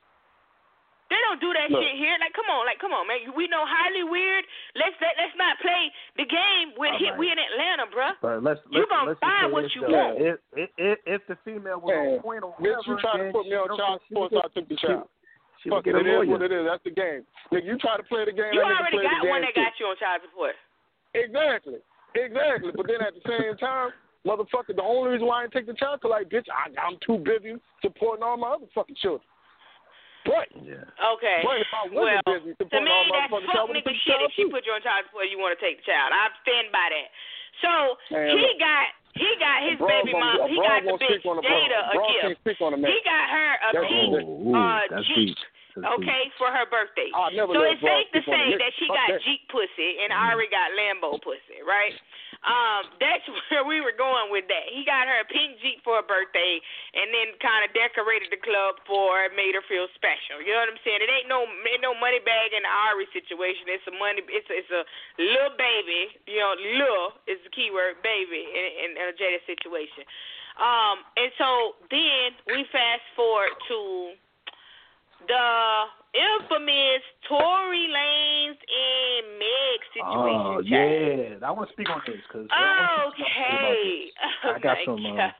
They don't do that shit here. Like, come on, man. We know highly weird. Let's not play the game with him. We in Atlanta, bruh. You gonna buy what you want. If the female was on point or whatever, you try to put me on child support, so I took the child. Fuck it, it is what it is. That's the game. Nigga, you try to play the game. You already got one that got you on child support. Exactly. But then at the same time, motherfucker, the only reason why I didn't take the child, because, like, bitch, I'm too busy supporting all my other fucking children. But, okay. But if I wasn't busy supporting all my fucking to child, me, that's fuck nigga shit. If she put you on child support, you want to take the child. I stand by that. So, he got his baby mom. He got the bitch Jada a gift. He got her a pink okay, for her birthday. So it's safe to say that she got Jeep pussy and Ari got Lambo pussy, right? That's where we were going with that. He got her a pink Jeep for her birthday and then kind of decorated the club for it, made her feel special. You know what I'm saying? It ain't no money bag in the Ari situation. It's a little baby, you know, little is the key word, baby, in a Jada situation. And so then we fast forward to the infamous Tory Lanez and Meg situation. Oh, yeah. I want to speak on this. Cause okay. I got some.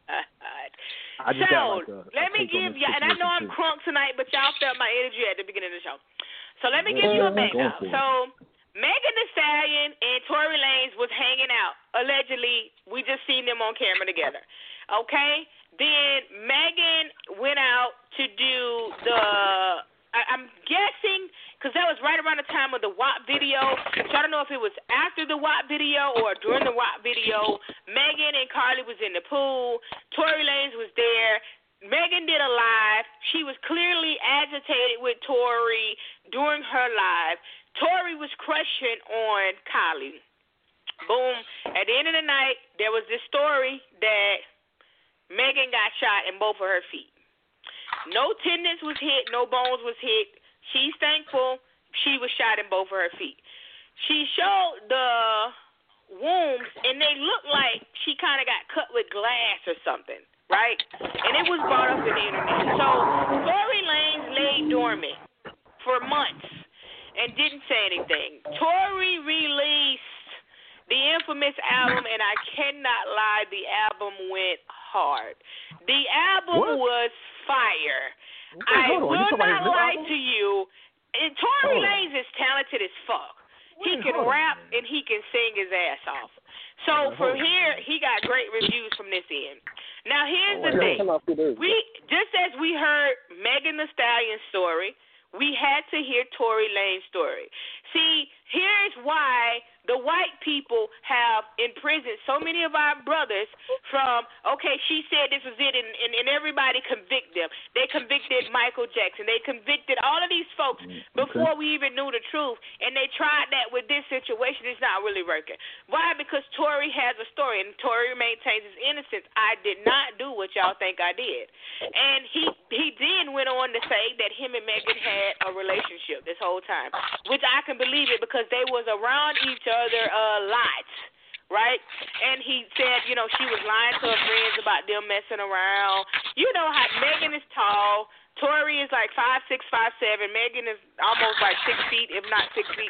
Let me give you, and I know I'm crunk tonight, but y'all felt my energy at the beginning of the show. So let me give you a background. So Megan Thee Stallion and Tory Lanez was hanging out. Allegedly, we just seen them on camera together. Okay? Then Megan went out to do I'm guessing, because that was right around the time of the WAP video, so I don't know if it was after the WAP video or during the WAP video. Megan and Carly was in the pool. Tory Lanez was there. Megan did a live. She was clearly agitated with Tory during her live. Tory was crushing on Kylie. Boom. At the end of the night, there was this story that Megan got shot in both of her feet. No tendons was hit, no bones was hit. She's thankful she was shot in both of her feet. She showed the wounds, and they looked like she kind of got cut with glass or something, right? And it was brought up in the internet. So Tory Lanez lay dormant for months and didn't say anything. Tory released the infamous album, and I cannot lie, the album went hard. The album was fire. I will not lie to you. And Tory Lanez is talented as fuck. He can rap and he can sing his ass off. So from here, he got great reviews from this end. Now here's the thing. Just as we heard Megan Thee Stallion's story, we had to hear Tory Lanez's story. See, here's why the white people have imprisoned so many of our brothers from, okay, she said this was it, and everybody convict them. They convicted Michael Jackson. They convicted all of these folks before we even knew the truth, and they tried that with this situation. It's not really working. Why? Because Tory has a story, and Tory maintains his innocence. I did not do what y'all think I did. And he then went on to say that him and Megan had a relationship this whole time, which I can believe it because they was around each other a lot, right? And he said, you know, she was lying to her friends about them messing around. You know how Megan is tall. Tory is like 5'6", 5'7". Megan is almost like 6 feet, if not 6 feet.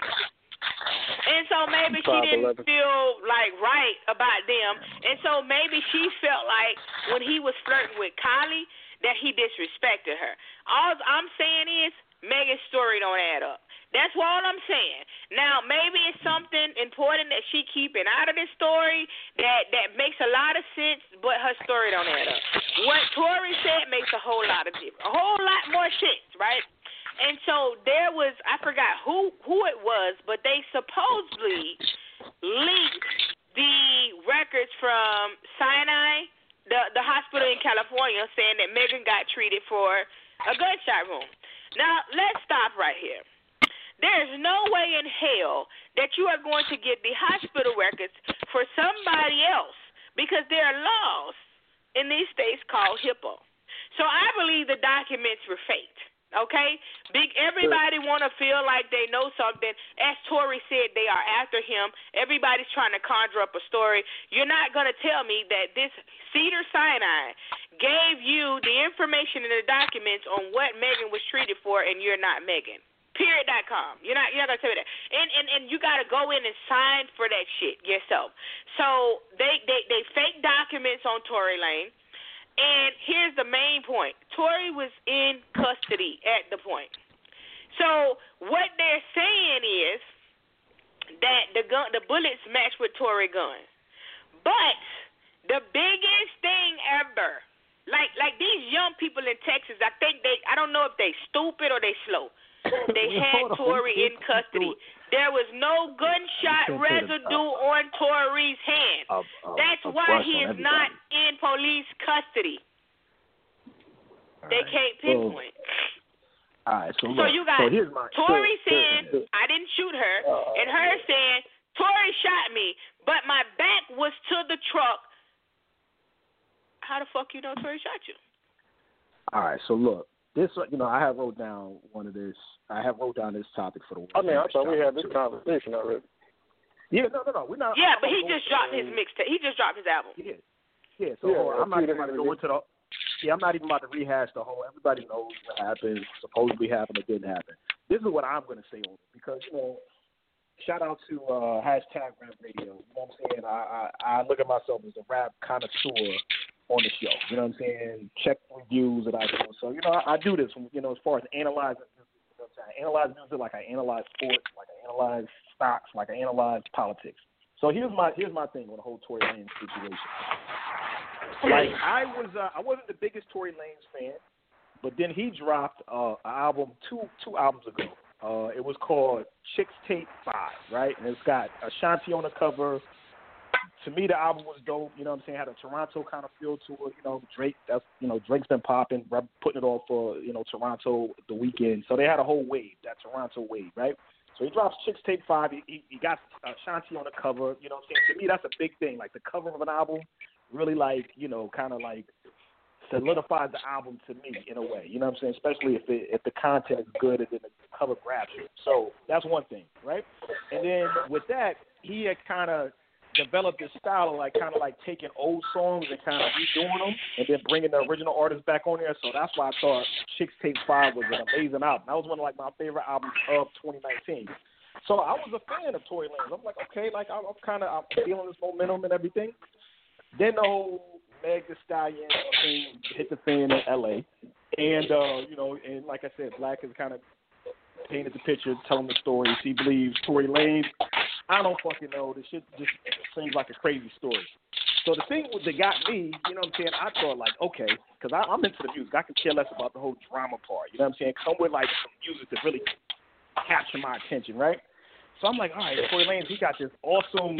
And so maybe she didn't feel like right about them. And so maybe she felt like when he was flirting with Kylie that he disrespected her. All I'm saying is Megan's story don't add up. That's all I'm saying. Now, maybe it's something important that she keeping out of this story that makes a lot of sense, but her story don't add up. What Tory said makes a whole lot of difference, a whole lot more sense, right? And so there was, I forgot who it was, but they supposedly leaked the records from Sinai, the hospital in California, saying that Megan got treated for a gunshot wound. Now, let's stop right here. There's no way in hell that you are going to get the hospital records for somebody else because there are laws in these states called HIPAA. So I believe the documents were faked, okay? Everybody want to feel like they know something. As Tory said, they are after him. Everybody's trying to conjure up a story. You're not going to tell me that this Cedars-Sinai gave you the information in the documents on what Megan was treated for and you're not Megan. Period.com. You're not gonna tell me that. And you gotta go in and sign for that shit yourself. So they fake documents on Tory Lanez. And here's the main point. Tory was in custody at the point. So what they're saying is that the bullets match with Tory gun. But the biggest thing ever, like these young people in Texas, I don't know if they stupid or they slow. They had Tory in custody. There was no gunshot residue on Tory's hand. That's why he is not in police custody. They can't pinpoint. All right, so you got here's my Tory saying I didn't shoot her, and her saying Tory shot me, but my back was to the truck. How the fuck you know Tory shot you? All right, so look, this I have wrote down this topic for the. I mean, I thought we had this conversation already. Yeah, no, we're not. Yeah, but he just dropped his mixtape. He just dropped his album. Yeah. So I'm not even going to go into the. Yeah, I'm not even about to rehash the whole. Everybody knows what happened, supposedly happened, or didn't happen. This is what I'm going to say on it because shout out to hashtag Rap Radio. You know what I'm saying? I look at myself as a rap connoisseur on the show. You know what I'm saying? Check reviews that I do. So I do this. As far as analyzing. I analyze music like I analyze sports, like I analyze stocks, like I analyze politics. So here's my thing on the whole Tory Lanez situation. Like I wasn't the biggest Tory Lanez fan, but then he dropped an album two albums ago. It was called Chicks Tape 5, right? And it's got Ashanti on the cover. To me, the album was dope. You know what I'm saying? Had a Toronto kind of feel to it. Drake. Drake's been popping, putting it all for Toronto the weekend. So they had a whole wave, that Toronto wave, right? So he drops Chicks Tape 5. He got Ashanti on the cover. You know what I'm saying? To me, that's a big thing. Like the cover of an album, really kind of solidifies the album to me in a way. You know what I'm saying? Especially if the content is good and then the cover grabs you. So that's one thing, right? And then with that, he had kind of developed this style of taking old songs and kind of redoing them and then bringing the original artists back on there. So that's why I thought Chicks Tape 5 was an amazing album. That was one of my favorite albums of 2019. So I was a fan of Tory Lanez. I'm like, okay, I'm feeling this momentum and everything. Then the whole Meg Thee Stallion thing hit the fan in LA. And and like I said, Black has kind of painted the picture, telling the story. He believes Tory Lanez. I don't fucking know. This shit just seems like a crazy story. So the thing that got me, you know what I'm saying, I thought okay, because I'm into the music. I can care less about the whole drama part. You know what I'm saying? Come with some music to really capture my attention, right? So I'm like, all right, Tory Lanez, he got this awesome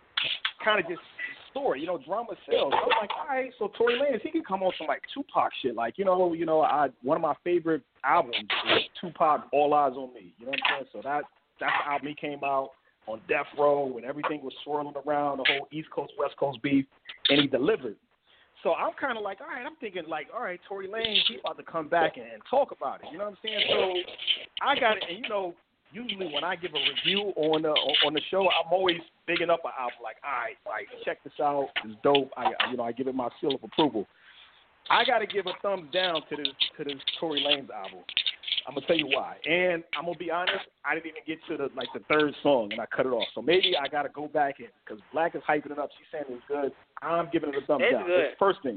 kind of just story, drama sells. So I'm like, all right, so Tory Lanez, he can come on some Tupac shit, one of my favorite albums is Tupac, All Eyes on Me. You know what I'm saying? So that's the album he came out on Death Row when everything was swirling around, the whole East Coast, West Coast beef, and he delivered. So I'm kind of all right, I'm thinking all right, Tory Lanez, he's about to come back and talk about it. You know what I'm saying? So I got it, and usually when I give a review on the show, I'm always bigging up an album, all right, check this out, it's dope. I give it my seal of approval. I got to give a thumbs down to this Tory Lanez album. I'm gonna tell you why, and I'm gonna be honest. I didn't even get to the third song, and I cut it off. So maybe I gotta go back in because Black is hyping it up. She's saying it's good. I'm giving it a thumbs down. Good. First thing,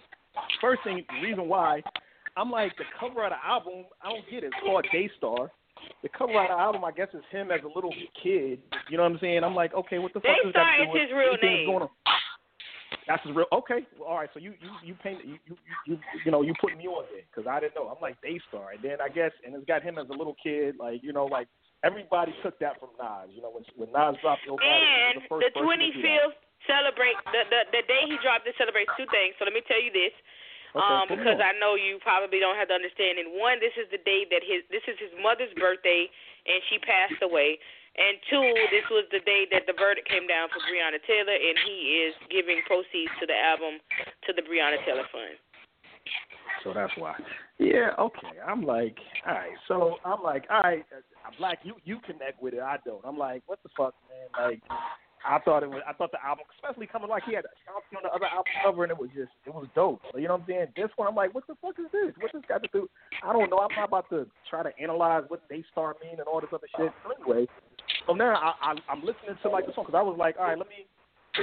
the reason why I'm the cover of the album. I don't get it. It's called Daystar. The cover of the album, I guess, is him as a little kid. You know what I'm saying? I'm like, okay, what the fuck is that? Daystar is his real name. That's his real. Okay, well, all right. So you paint you put me on there because I didn't know. I'm like Daystar, and then I guess, and it's got him as a little kid. Everybody took that from Nas. When Nas dropped Yo and the first the 25th celebrate the day he dropped it celebrates two things. So let me tell you this. Okay, because I know you probably don't have the understanding. One, this is the day that this is his mother's birthday, and she passed away. And two, this was the day that the verdict came down for Breonna Taylor, and he is giving proceeds to the album to the Breonna Taylor Fund. So that's why. Yeah, okay. I'm like, all right. So I'm like, all right, Black, you connect with it. I don't. I'm like, what the fuck, man? I thought the album, especially coming he had Ashanti on the other album cover, and it was dope. You know what I'm saying? This one, I'm like, what the fuck is this? What this got to do? I don't know. I'm not about to try to analyze what Daystar mean and all this other shit. So anyway, so now I'm listening to the song because I was like, all right, let me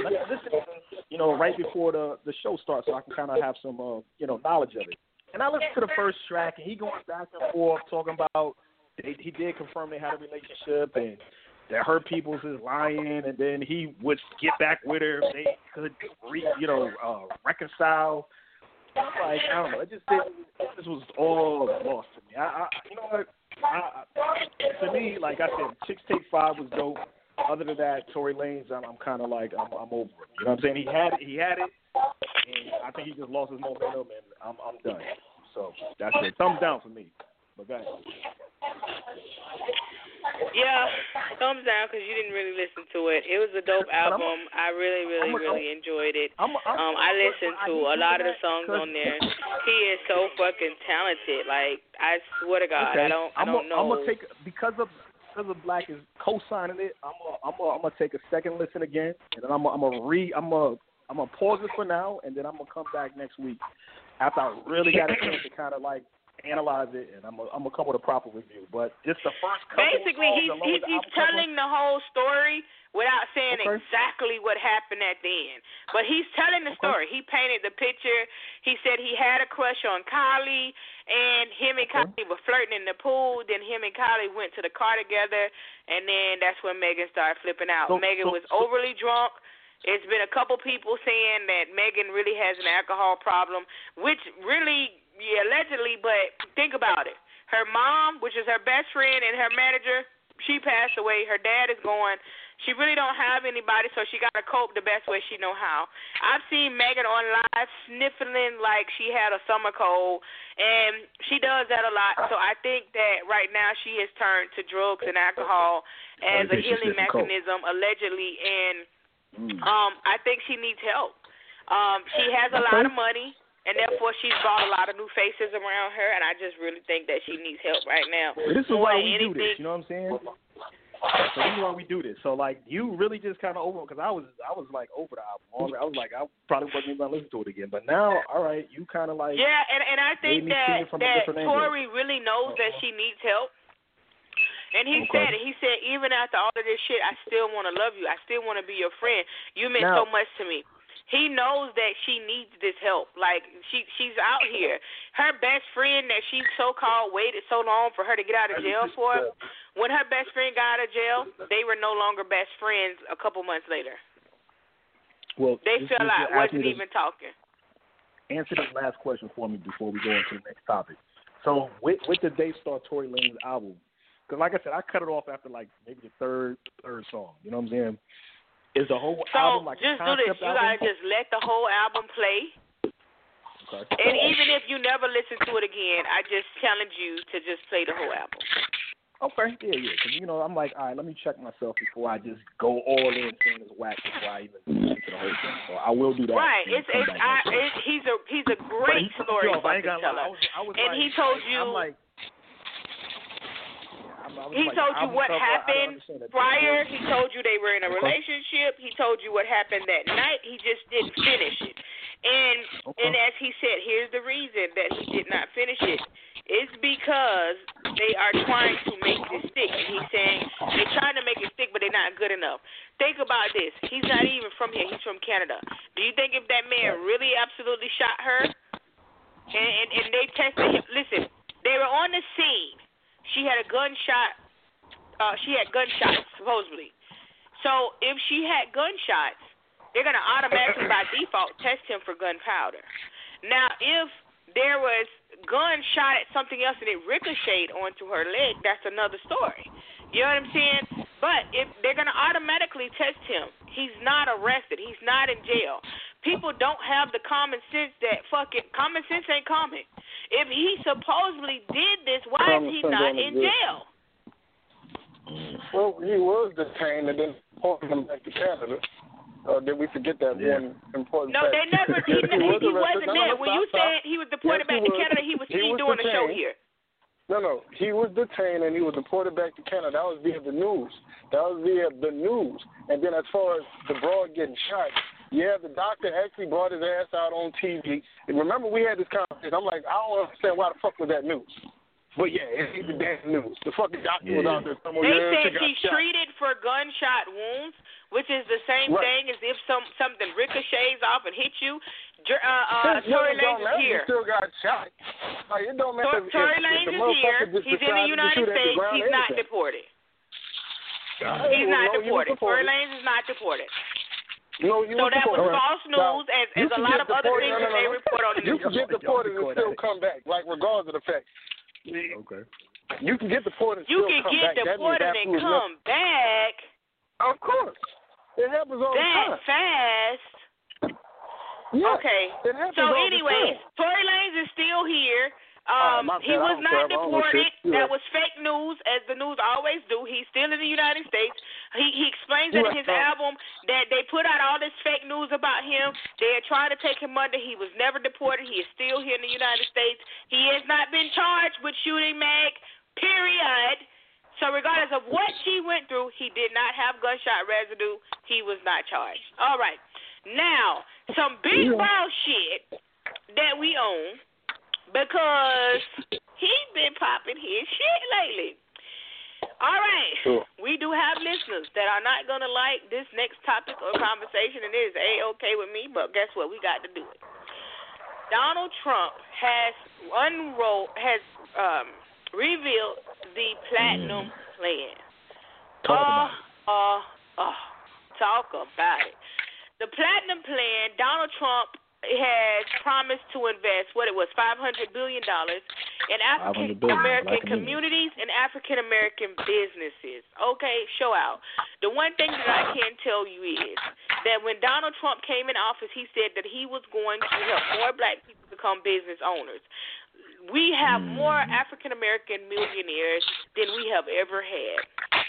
listen, right before the show starts, so I can kind of have some, knowledge of it. And I listened to the first track, and he going back and forth talking about he did confirm they had a relationship and that her people's is lying, and then he would get back with her if they could, reconcile. I'm like, I don't know. It just didn't. This was all lost to me. You know what? To me, like I said, Chicks Tape 5 was dope. Other than that, Tory Lanez, I'm kind of like I'm over it. You know what I'm saying? He had it, and I think he just lost his momentum, and I'm done. So that's it. Thumbs down for me. But go ahead. Yeah, thumbs down because you didn't really listen to it. It was a dope album. I really enjoyed it. I listened to a lot of the songs on there. He is so fucking talented. Like, I swear to God, okay. I don't know. I'm gonna take because of Black is co-signing it. I'm gonna take a second listen again, and then I'm gonna pause it for now, and then I'm gonna come back next week after I really got a chance to kind of like analyze it, and I'm gonna come with a proper review. But just the first couple basically, he's telling the whole story without saying exactly what happened at the end. But he's telling the story. He painted the picture. He said he had a crush on Kylie, and him and Kylie were flirting in the pool. Then him and Kylie went to the car together, and then that's when Megan started flipping out. Megan was overly drunk. It's been a couple people saying that Megan really has an alcohol problem, which really, allegedly, but think about it. Her mom, which is her best friend and her manager, she passed away. Her dad is gone. She really don't have anybody, so she got to cope the best way she know how. I've seen Megan on live sniffling like she had a summer cold, and she does that a lot. So I think that right now she has turned to drugs and alcohol as a healing mechanism, allegedly, and I think she needs help. She has a lot of money, and therefore she's brought a lot of new faces around her, and I just really think that she needs help right now. This is why we do this, you know what I'm saying? So this is why we do this. So like, you really just kind of over, because I was like over the album. I was like, I probably wasn't even gonna listen to it again. But now, all right, you kind of like and I think that Tory really knows that she needs help. And he said it. He said, even after all of this shit, I still want to love you. I still want to be your friend. You meant so much to me. He knows that she needs this help. Like, she's out here. Her best friend that she so-called waited so long for her to get out of jail for, when her best friend got out of jail, they were no longer best friends a couple months later. Well, they fell out, wasn't even talking. Answer this last question for me before we go into the next topic. So, with the Daystar Tory Lanez album, because like I said, I cut it off after like maybe the third song. You know what I'm saying? Is the whole album like a concept album? So just do this. You gotta just let the whole album play. Okay. And even if you never listen to it again, I just challenge you to just play the whole album. Okay. Yeah. Because I'm like, all right, let me check myself before I just go all in saying it's whack before I even listen to the whole thing. So I will do that. Right. He's a great story teller. And he told you. I'm like. He told you what happened prior. He told you they were in a relationship. He told you what happened that night. He just didn't finish it. And as he said, here's the reason that he did not finish it. It's because they are trying to make this stick. And he's saying they're trying to make it stick, but they're not good enough. Think about this. He's not even from here. He's from Canada. Do you think if that man really absolutely shot her and they tested him? Listen, they were on the scene. She had a gunshot. She had gunshots, supposedly. So if she had gunshots, they're going to automatically, by default, test him for gunpowder. Now, if there was gunshot at something else and it ricocheted onto her leg, that's another story. You know what I'm saying? But if they're going to automatically test him, he's not arrested. He's not in jail. People don't have the common sense that common sense ain't common. If he supposedly did this, why is he not in jail? Well, he was detained and then deported him back to Canada. Did we forget that one important fact? No, they never. He wasn't there. When you said he was deported back to Canada, he was doing a show here. No. He was detained and he was deported back to Canada. That was via the news. And then as far as the broad getting shot, the doctor actually brought his ass out on TV. And remember, we had this conversation. I'm like, I don't understand why the fuck was that news. But it ain't the damn news. The fucking doctor was out there somewhere. They said he's treated for gunshot wounds, which is the same thing as if something ricochets off and hits you. Tory Lanez is here. He still got shot. It don't matter. Tory Lanez is here. He's in the United States. He's not deported. He's not deported. Tory Lanez is not deported. No, so that was false news, as a lot of other things that they report on the news. You can get deported and still come back, like regardless of the fact. Okay. You can get deported and still come back. You can get deported and come back. Of course. It happens all the time. That fast. Yeah, okay. It happens so all anyways, Tory Lanez is still here. He was not deported. That was fake news, as the news always do. He's still in the United States. He explains it in his album that they put out all this fake news about him. They are trying to take him under. He was never deported. He is still here in the United States. He has not been charged with shooting Meg, period. So regardless of what she went through, he did not have gunshot residue. He was not charged. All right. Now, some big bullshit that we own, because he's been popping his shit lately. All right. Sure. We do have listeners that are not going to like this next topic or conversation, and it is A-okay with me, but guess what? We got to do it. Donald Trump has revealed the Platinum Plan. Talk about it. The Platinum Plan, Donald Trump has promised to invest $500 billion in African American communities and African American businesses. Okay, show out. The one thing that I can tell you is that when Donald Trump came in office, he said that he was going to help more black people become business owners. We have more African American millionaires than we have ever had.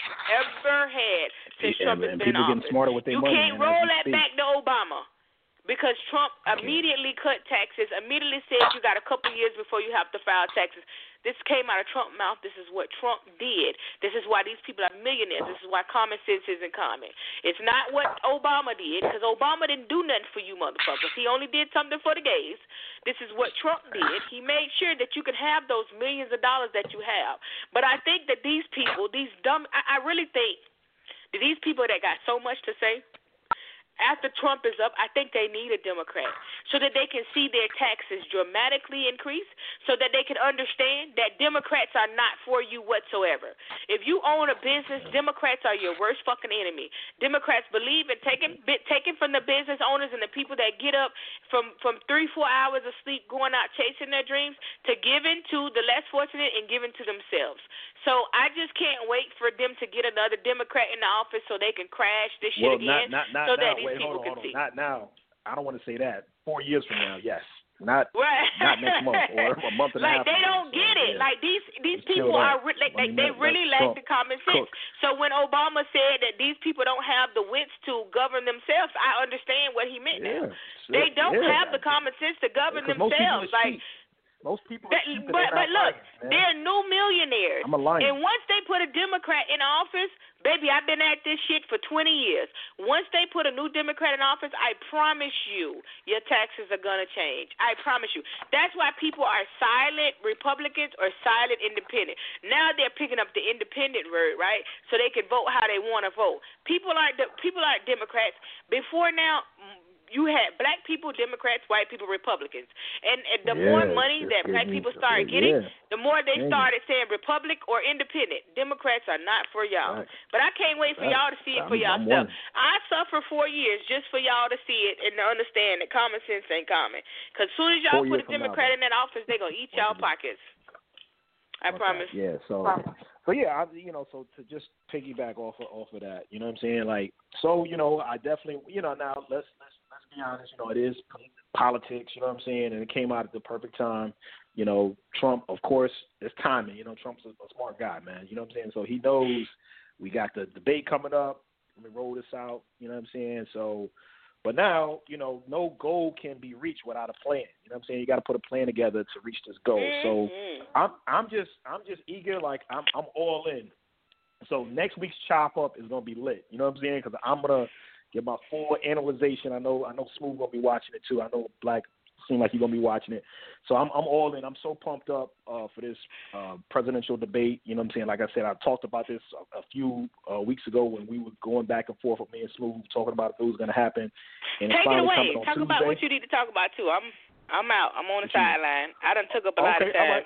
Since Trump has been in office. You can't roll that back to Obama. Because Trump immediately cut taxes, immediately said you got a couple years before you have to file taxes. This came out of Trump's mouth. This is what Trump did. This is why these people are millionaires. This is why common sense isn't common. It's not what Obama did, because Obama didn't do nothing for you motherfuckers. He only did something for the gays. This is what Trump did. He made sure that you could have those millions of dollars that you have. But I think that these people, I really think that these people that got so much to say, after Trump is up, I think they need a Democrat so that they can see their taxes dramatically increase, so that they can understand that Democrats are not for you whatsoever. If you own a business, Democrats are your worst fucking enemy. Democrats believe in taking from the business owners and the people that get up from 3-4 hours of sleep going out chasing their dreams to giving to the less fortunate and giving to themselves. So I just can't wait for them to get another Democrat in the office so they can crash this shit again. Not so that now. these people can see. Not now. I don't want to say that. 4 years from now, yes. Not next month or a month and a half. Like they don't get it. Yeah. Like these people are they really lack the common sense. So when Obama said that these people don't have the wits to govern themselves, I understand what he meant. Now they don't have the common sense to govern themselves. Most people but look, they're new millionaires. I'm a lion. And once they put a Democrat in office, baby, I've been at this shit for 20 years. Once they put a new Democrat in office, I promise you, your taxes are going to change. I promise you. That's why people are silent Republicans or silent independent. Now they're picking up the independent word, right? So they can vote how they want to vote. People aren't Democrats. Before now, you had black people, Democrats, white people, Republicans. And the more money that black people started getting, the more they started saying Republic or independent. Democrats are not for y'all. Right. But I can't wait for y'all to see it for yourself. I suffered 4 years just for y'all to see it and to understand that common sense ain't common. Because as soon as y'all put a Democrat in that office, they're going to eat y'all pockets. I promise. Yeah, so yeah, so to just piggyback off of that, you know what I'm saying? Like, so, I definitely, now let's be honest, it is politics, you know what I'm saying? And it came out at the perfect time. Trump, of course, it's timing. Trump's a smart guy, man. You know what I'm saying? So he knows we got the debate coming up. Let me roll this out. You know what I'm saying? So, but now, no goal can be reached without a plan. You know what I'm saying? You got to put a plan together to reach this goal. So I'm just eager. Like I'm all in. So next week's chop up is gonna be lit. You know what I'm saying? Because I'm gonna get my full analyzation. I know Smooth gonna be watching it too. I know Black seem like you're gonna be watching it. So I'm all in. I'm so pumped up for this presidential debate. You know what I'm saying? Like I said, I talked about this a few weeks ago when we were going back and forth with me and Smooth talking about if it was gonna happen. And take it away. Talk Tuesday. About what you need to talk about too. I'm out. I'm on the sideline. I done took up a lot of time.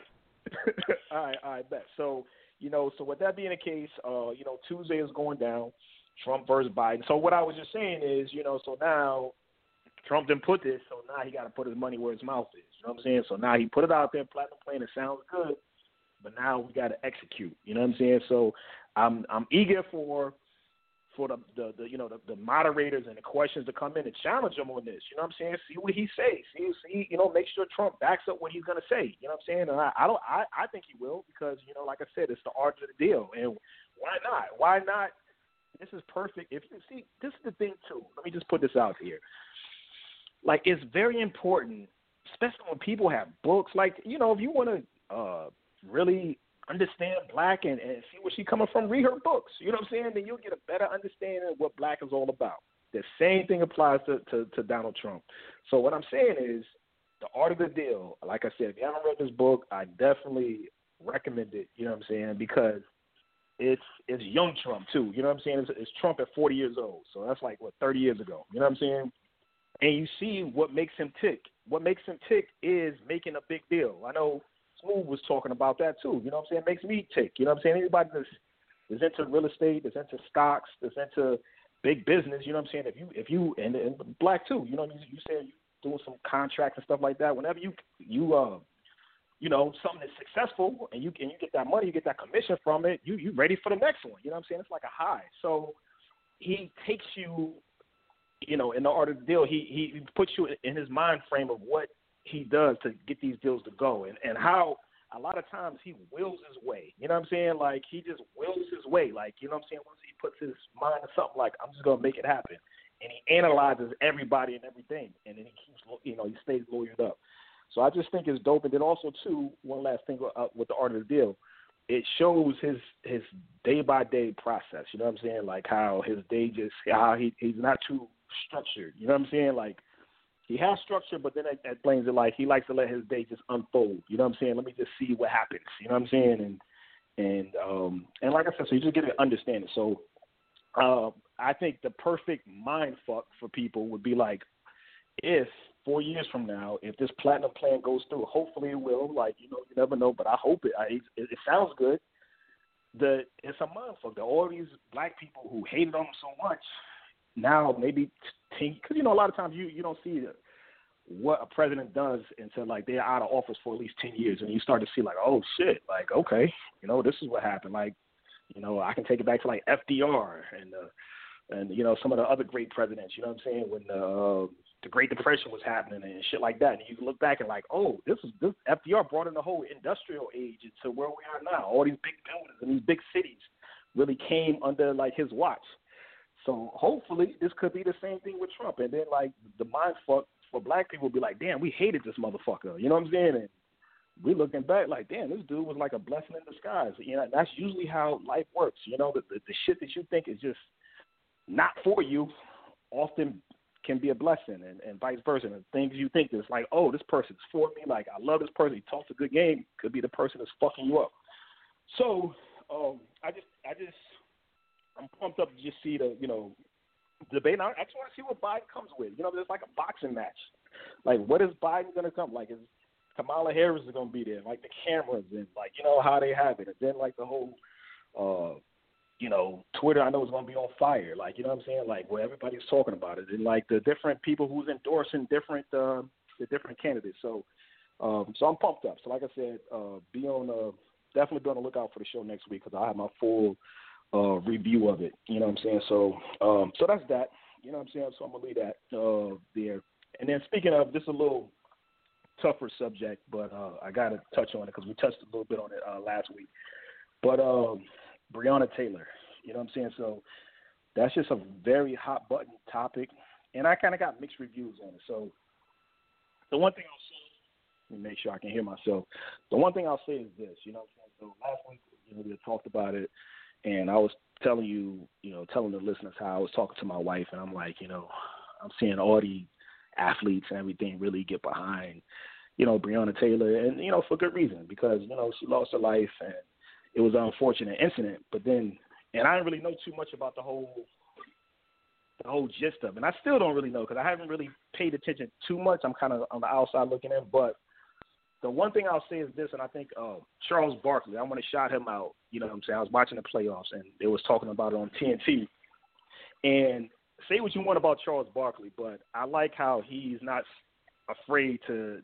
All right, bet. So so with that being the case, Tuesday is going down. Trump versus Biden. So what I was just saying is, so now Trump didn't put this, so now he got to put his money where his mouth is. You know what I'm saying? So now he put it out there, Platinum Plan. It sounds good, but now we got to execute. You know what I'm saying? So I'm eager for for the moderators and the questions to come in and challenge him on this. You know what I'm saying? See what he says. See, make sure Trump backs up what he's gonna say. You know what I'm saying? And I think he will because, like I said, it's the art of the deal. And why not? Why not? This is perfect. If you see, this is the thing too. Let me just put this out here. Like, it's very important, especially when people have books. Like, if you want to really understand Black and see where she's coming from, read her books. You know what I'm saying? Then you'll get a better understanding of what Black is all about. The same thing applies to Donald Trump. So what I'm saying is, The Art of the Deal, like I said, if you haven't read this book, I definitely recommend it, you know what I'm saying, because it's young Trump too. You know what I'm saying? It's Trump at 40 years old. So that's like, 30 years ago. You know what I'm saying? And you see what makes him tick. What makes him tick is making a big deal. I know Smooth was talking about that too. You know what I'm saying? It makes me tick. You know what I'm saying? Anybody that's into real estate, that's into stocks, that's into big business, you know what I'm saying? If you and Black too, you know what I mean? You said you're doing some contracts and stuff like that. Whenever you something that's successful and you get that money, you get that commission from it, you ready for the next one. You know what I'm saying? It's like a high. So he takes you, in the art of the deal, he puts you in his mind frame of what he does to get these deals to go and how a lot of times he wills his way. You know what I'm saying? Like, he just wills his way. Like, you know what I'm saying? Once he puts his mind to something, like, I'm just going to make it happen. And he analyzes everybody and everything. And then he keeps, he stays lawyered up. So I just think it's dope. And then also, too, one last thing with the art of the deal, it shows his day-by-day process. You know what I'm saying? Like, how his day how he's not too structured. You know what I'm saying? Like, he has structure, but then at Blames It, like, he likes to let his day just unfold. You know what I'm saying? Let me just see what happens. You know what I'm saying? And like I said, so you just get to understand it. So I think the perfect mind fuck for people would be like, if 4 years from now, if this platinum plan goes through, hopefully it will. Like, you never know, but I hope it sounds good. It's a mind fuck. All these Black people who hated on him so much, now maybe because a lot of times you don't see what a president does until like they're out of office for at least 10 years, and you start to see like, oh shit, like, okay, this is what happened. Like, I can take it back to like FDR and some of the other great presidents. You know what I'm saying? When the Great Depression was happening and shit like that, and you look back and like, oh, this FDR brought in the whole industrial age into where we are now. All these big buildings and these big cities really came under like his watch. So hopefully this could be the same thing with Trump. And then, like, the mind fuck for Black people will be like, damn, we hated this motherfucker. You know what I'm saying? And we looking back like, damn, this dude was like a blessing in disguise. That's usually how life works. The shit that you think is just not for you often can be a blessing, and vice versa. And things you think is like, oh, this person's for me. Like, I love this person. He talks a good game. Could be the person that's fucking you up. So I'm pumped up to just see the, debate. I actually want to see what Biden comes with. There's like a boxing match. Like, what is Biden going to come? Like, is Kamala Harris is going to be there? Like, the cameras and, like, how they have it. And then, like, the whole, Twitter, I know is going to be on fire. Like, you know what I'm saying? Like, where everybody's talking about it. And, like, the different people who's endorsing the different candidates. So I'm pumped up. So, like I said, definitely be on the lookout for the show next week because I'll have my full review of it, you know what I'm saying? So that's that, you know what I'm saying? So I'm going to leave that there. And then speaking of, this is a little tougher subject, but I got to touch on it because we touched a little bit on it last week. But Breonna Taylor, you know what I'm saying? So that's just a very hot button topic, and I kind of got mixed reviews on it. So the one thing I'll say, let me make sure I can hear myself. The one thing I'll say is this, you know what I'm saying? So last week, we had talked about it. And I was telling telling the listeners how I was talking to my wife, and I'm like, I'm seeing all the athletes and everything really get behind, Breonna Taylor, and, for good reason, because, she lost her life, and it was an unfortunate incident. But then, and I didn't really know too much about the whole gist of it. And I still don't really know because I haven't really paid attention too much. I'm kind of on the outside looking in, but the one thing I'll say is this, and I think Charles Barkley, I want to shout him out. You know what I'm saying? I was watching the playoffs, and they was talking about it on TNT. And say what you want about Charles Barkley, but I like how he's not afraid to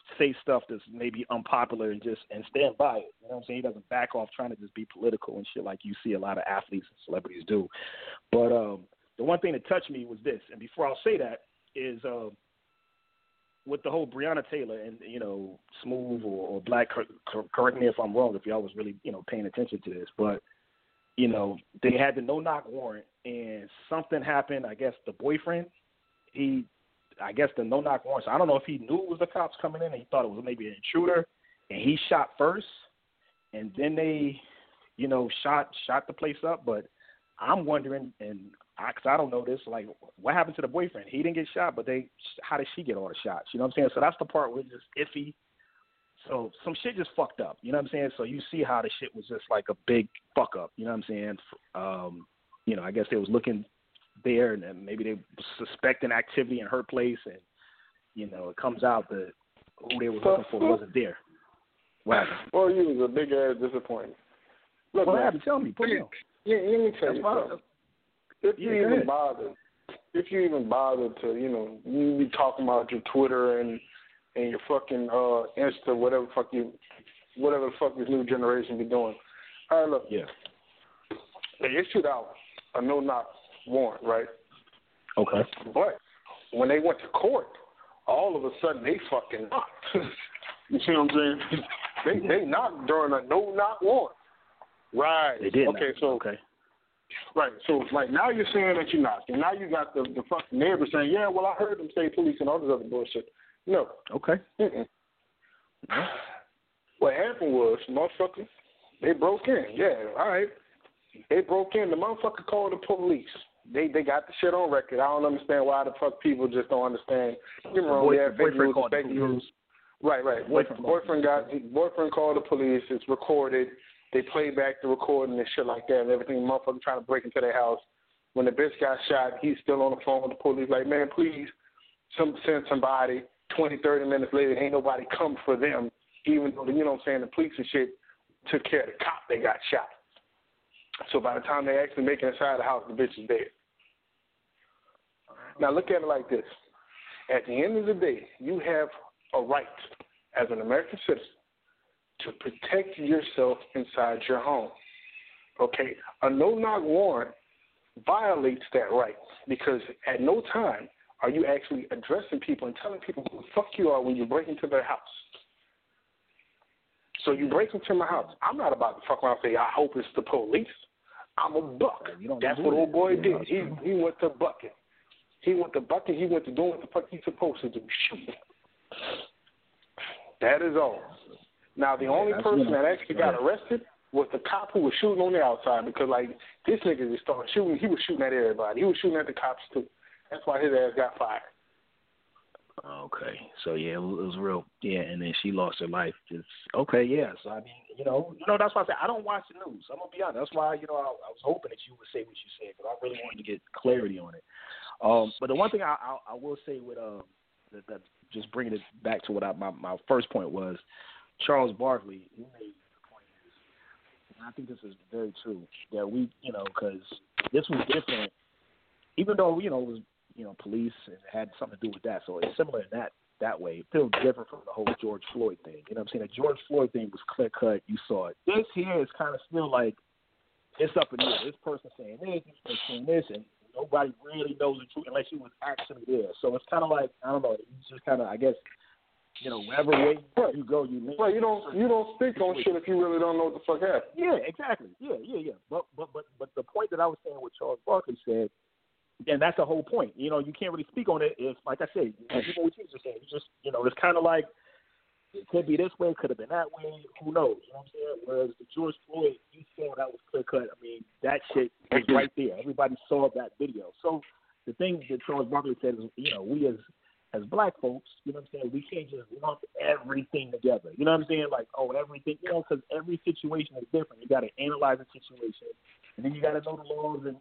say stuff that's maybe unpopular and stand by it. You know what I'm saying? He doesn't back off trying to just be political and shit like you see a lot of athletes and celebrities do. But the one thing that touched me was this, and before I'll say that, is with the whole Breonna Taylor and, Smooth or Black, correct me if I'm wrong, if y'all was really, paying attention to this, but, they had the no-knock warrant and something happened. I guess the boyfriend, the no-knock warrant, so I don't know if he knew it was the cops coming in and he thought it was maybe an intruder, and he shot first, and then they, shot the place up. But I'm wondering, because I don't know this, like, what happened to the boyfriend? He didn't get shot, but how did she get all the shots? You know what I'm saying? So that's the part where it's just iffy. So some shit just fucked up. You know what I'm saying? So you see how the shit was just like a big fuck up. You know what I'm saying? I guess they was looking there, and then maybe they were suspecting activity in her place, and it comes out that who they were looking for wasn't there. What happened? Well, you was a big ass disappointment. Look, what happened? Tell me. Put me on. Yeah, let me tell you something. If you even bother to, you be talking about your Twitter and your fucking Insta, whatever the fuck this new generation be doing. All right, look. Yeah. They issued out a no-knock warrant, right? Okay. But when they went to court, all of a sudden they fucking knocked. You see what I'm saying? They knocked during a no-knock warrant. Right. They did. Okay, so okay. Right. So like now you're saying that you knocked, and now you got the fucking neighbor saying, yeah, well I heard them say police and all this other bullshit. No. Okay. Mm-mm. What happened was, motherfucker, they broke in. Yeah, all right. They broke in. The motherfucker called the police. They got the shit on record. I don't understand why the fuck people just don't understand. Get me wrong. Fake news. Right. Boyfriend called the police. It's recorded. They played back the recording and shit like that and everything. Motherfucker trying to break into their house. When the bitch got shot, he's still on the phone with the police. Like, man, please, send somebody. 20, 30 minutes later, ain't nobody come for them, even though, you know what I'm saying, the police and shit took care of the cop that got shot. So by the time they actually make it inside the house, the bitch is dead. Now look at it like this. At the end of the day, you have a right as an American citizen to protect yourself inside your home. Okay? A no-knock warrant violates that right because at no time are you actually addressing people and telling people who the fuck you are when you break into their house? So you break into my house. I'm not about to fuck around and say, I hope it's the police. I'm a buck. That's what old boy did. He went to bucket. He went to doing what the fuck he's supposed to do, shooting. That is all. Now, the only person that actually got arrested was the cop who was shooting on the outside because, like, this nigga just started shooting. He was shooting at everybody. He was shooting at the cops, too. That's why his ass got fired. Okay. So, yeah, it was real. Yeah, and then she lost her life. Okay, yeah. So, I mean, that's why I said I don't watch the news. I'm going to be honest. That's why, I was hoping that you would say what you said because I really wanted to get clarity on it. But the one thing I will say with that just bringing it back to what my first point was, Charles Barkley, he made the point is, and I think this is very true, that we, because this was different, even though, it was, police and it had something to do with that. So it's similar in that way. It feels different from the whole George Floyd thing. You know what I'm saying? The George Floyd thing was clear cut. You saw it. This here is kind of still like, it's up in the air. This person saying this saying this, and nobody really knows the truth unless you was actually there. So it's kind of like, I don't know, it's just kind of, I guess, wherever way you go, you lean. Right, you don't speak on shit if you really don't know what the fuck happened. Yeah, exactly. Yeah. But the point that I was saying what Charles Barkley said, and that's the whole point. You can't really speak on it if, like I said, people what you were saying, you just, it's kind of like, it could be this way, it could have been that way, who knows, you know what I'm saying? Whereas the George Floyd, you saw that was clear cut. I mean, that shit was right there. Everybody saw that video. So the thing that Charles Barkley said is, we as black folks, you know what I'm saying, we can't just lump everything together. You know what I'm saying? Like, everything, because every situation is different. You got to analyze the situation, and then you got to know the laws, and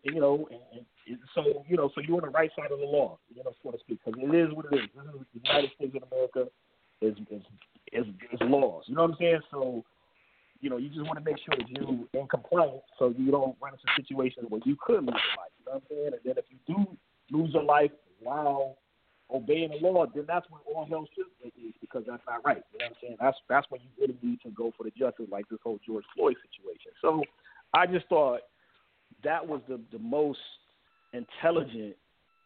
so you're on the right side of the law, so to speak, because it is what it is. This is the United States of America is laws. You know what I'm saying? So, you just want to make sure that you're in compliance so you don't run into situations where you could lose your life. You know what I'm saying? And then if you do lose your life while obeying the law, then that's when all hell should break loose because because that's not right. You know what I'm saying? That's when you really need to go for the justice, like this whole George Floyd situation. So I just thought that was the most intelligent,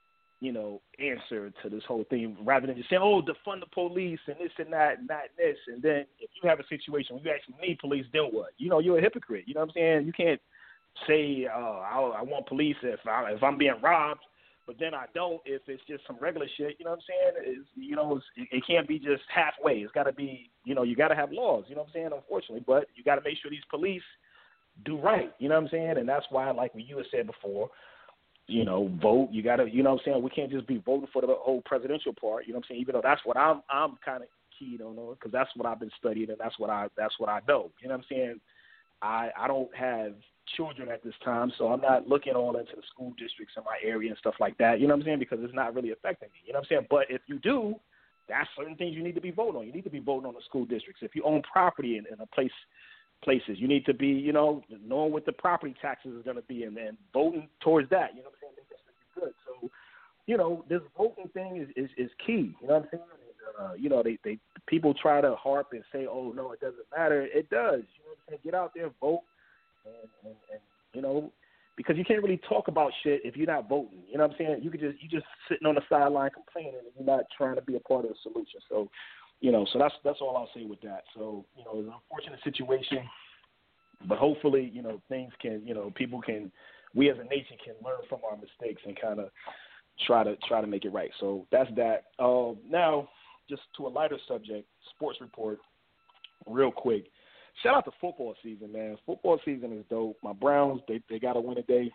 answer to this whole thing, rather than just saying, oh, defund the police and this and that and that and this. And then if you have a situation where you actually need police, then what? You're a hypocrite. You know what I'm saying? You can't say, I want police if I'm being robbed, but then I don't if it's just some regular shit. You know what I'm saying? It can't be just halfway. It's got to be, you got to have laws. You know what I'm saying? Unfortunately, but you got to make sure these police do right. You know what I'm saying? And that's why, like what you had said before, vote. You got to, you know what I'm saying? We can't just be voting for the whole presidential part. You know what I'm saying? Even though that's what I'm kind of keyed on, because that's what I've been studying and that's what I know. You know what I'm saying? I don't have children at this time, so I'm not looking all into the school districts in my area and stuff like that. You know what I'm saying? Because it's not really affecting me. You know what I'm saying? But if you do, that's certain things you need to be voting on. You need to be voting on the school districts. If you own property in a places, you need to be, knowing what the property taxes is going to be and then voting towards that. You know what I'm saying? That's good. So, this voting thing is key. You know what I'm saying? They people try to harp and say, oh, no, it doesn't matter. It does. You know what I'm saying? Get out there, vote, and because you can't really talk about shit if you're not voting. You know what I'm saying? You just sitting on the sideline complaining and you're not trying to be a part of the solution. So, so that's all I'll say with that. So, it's an unfortunate situation, but hopefully, things can, people can, we as a nation can learn from our mistakes and kind of try to make it right. So that's that. Now, just to a lighter subject, sports report, real quick. Shout out to football season, man. Football season is dope. My Browns, they got to win today.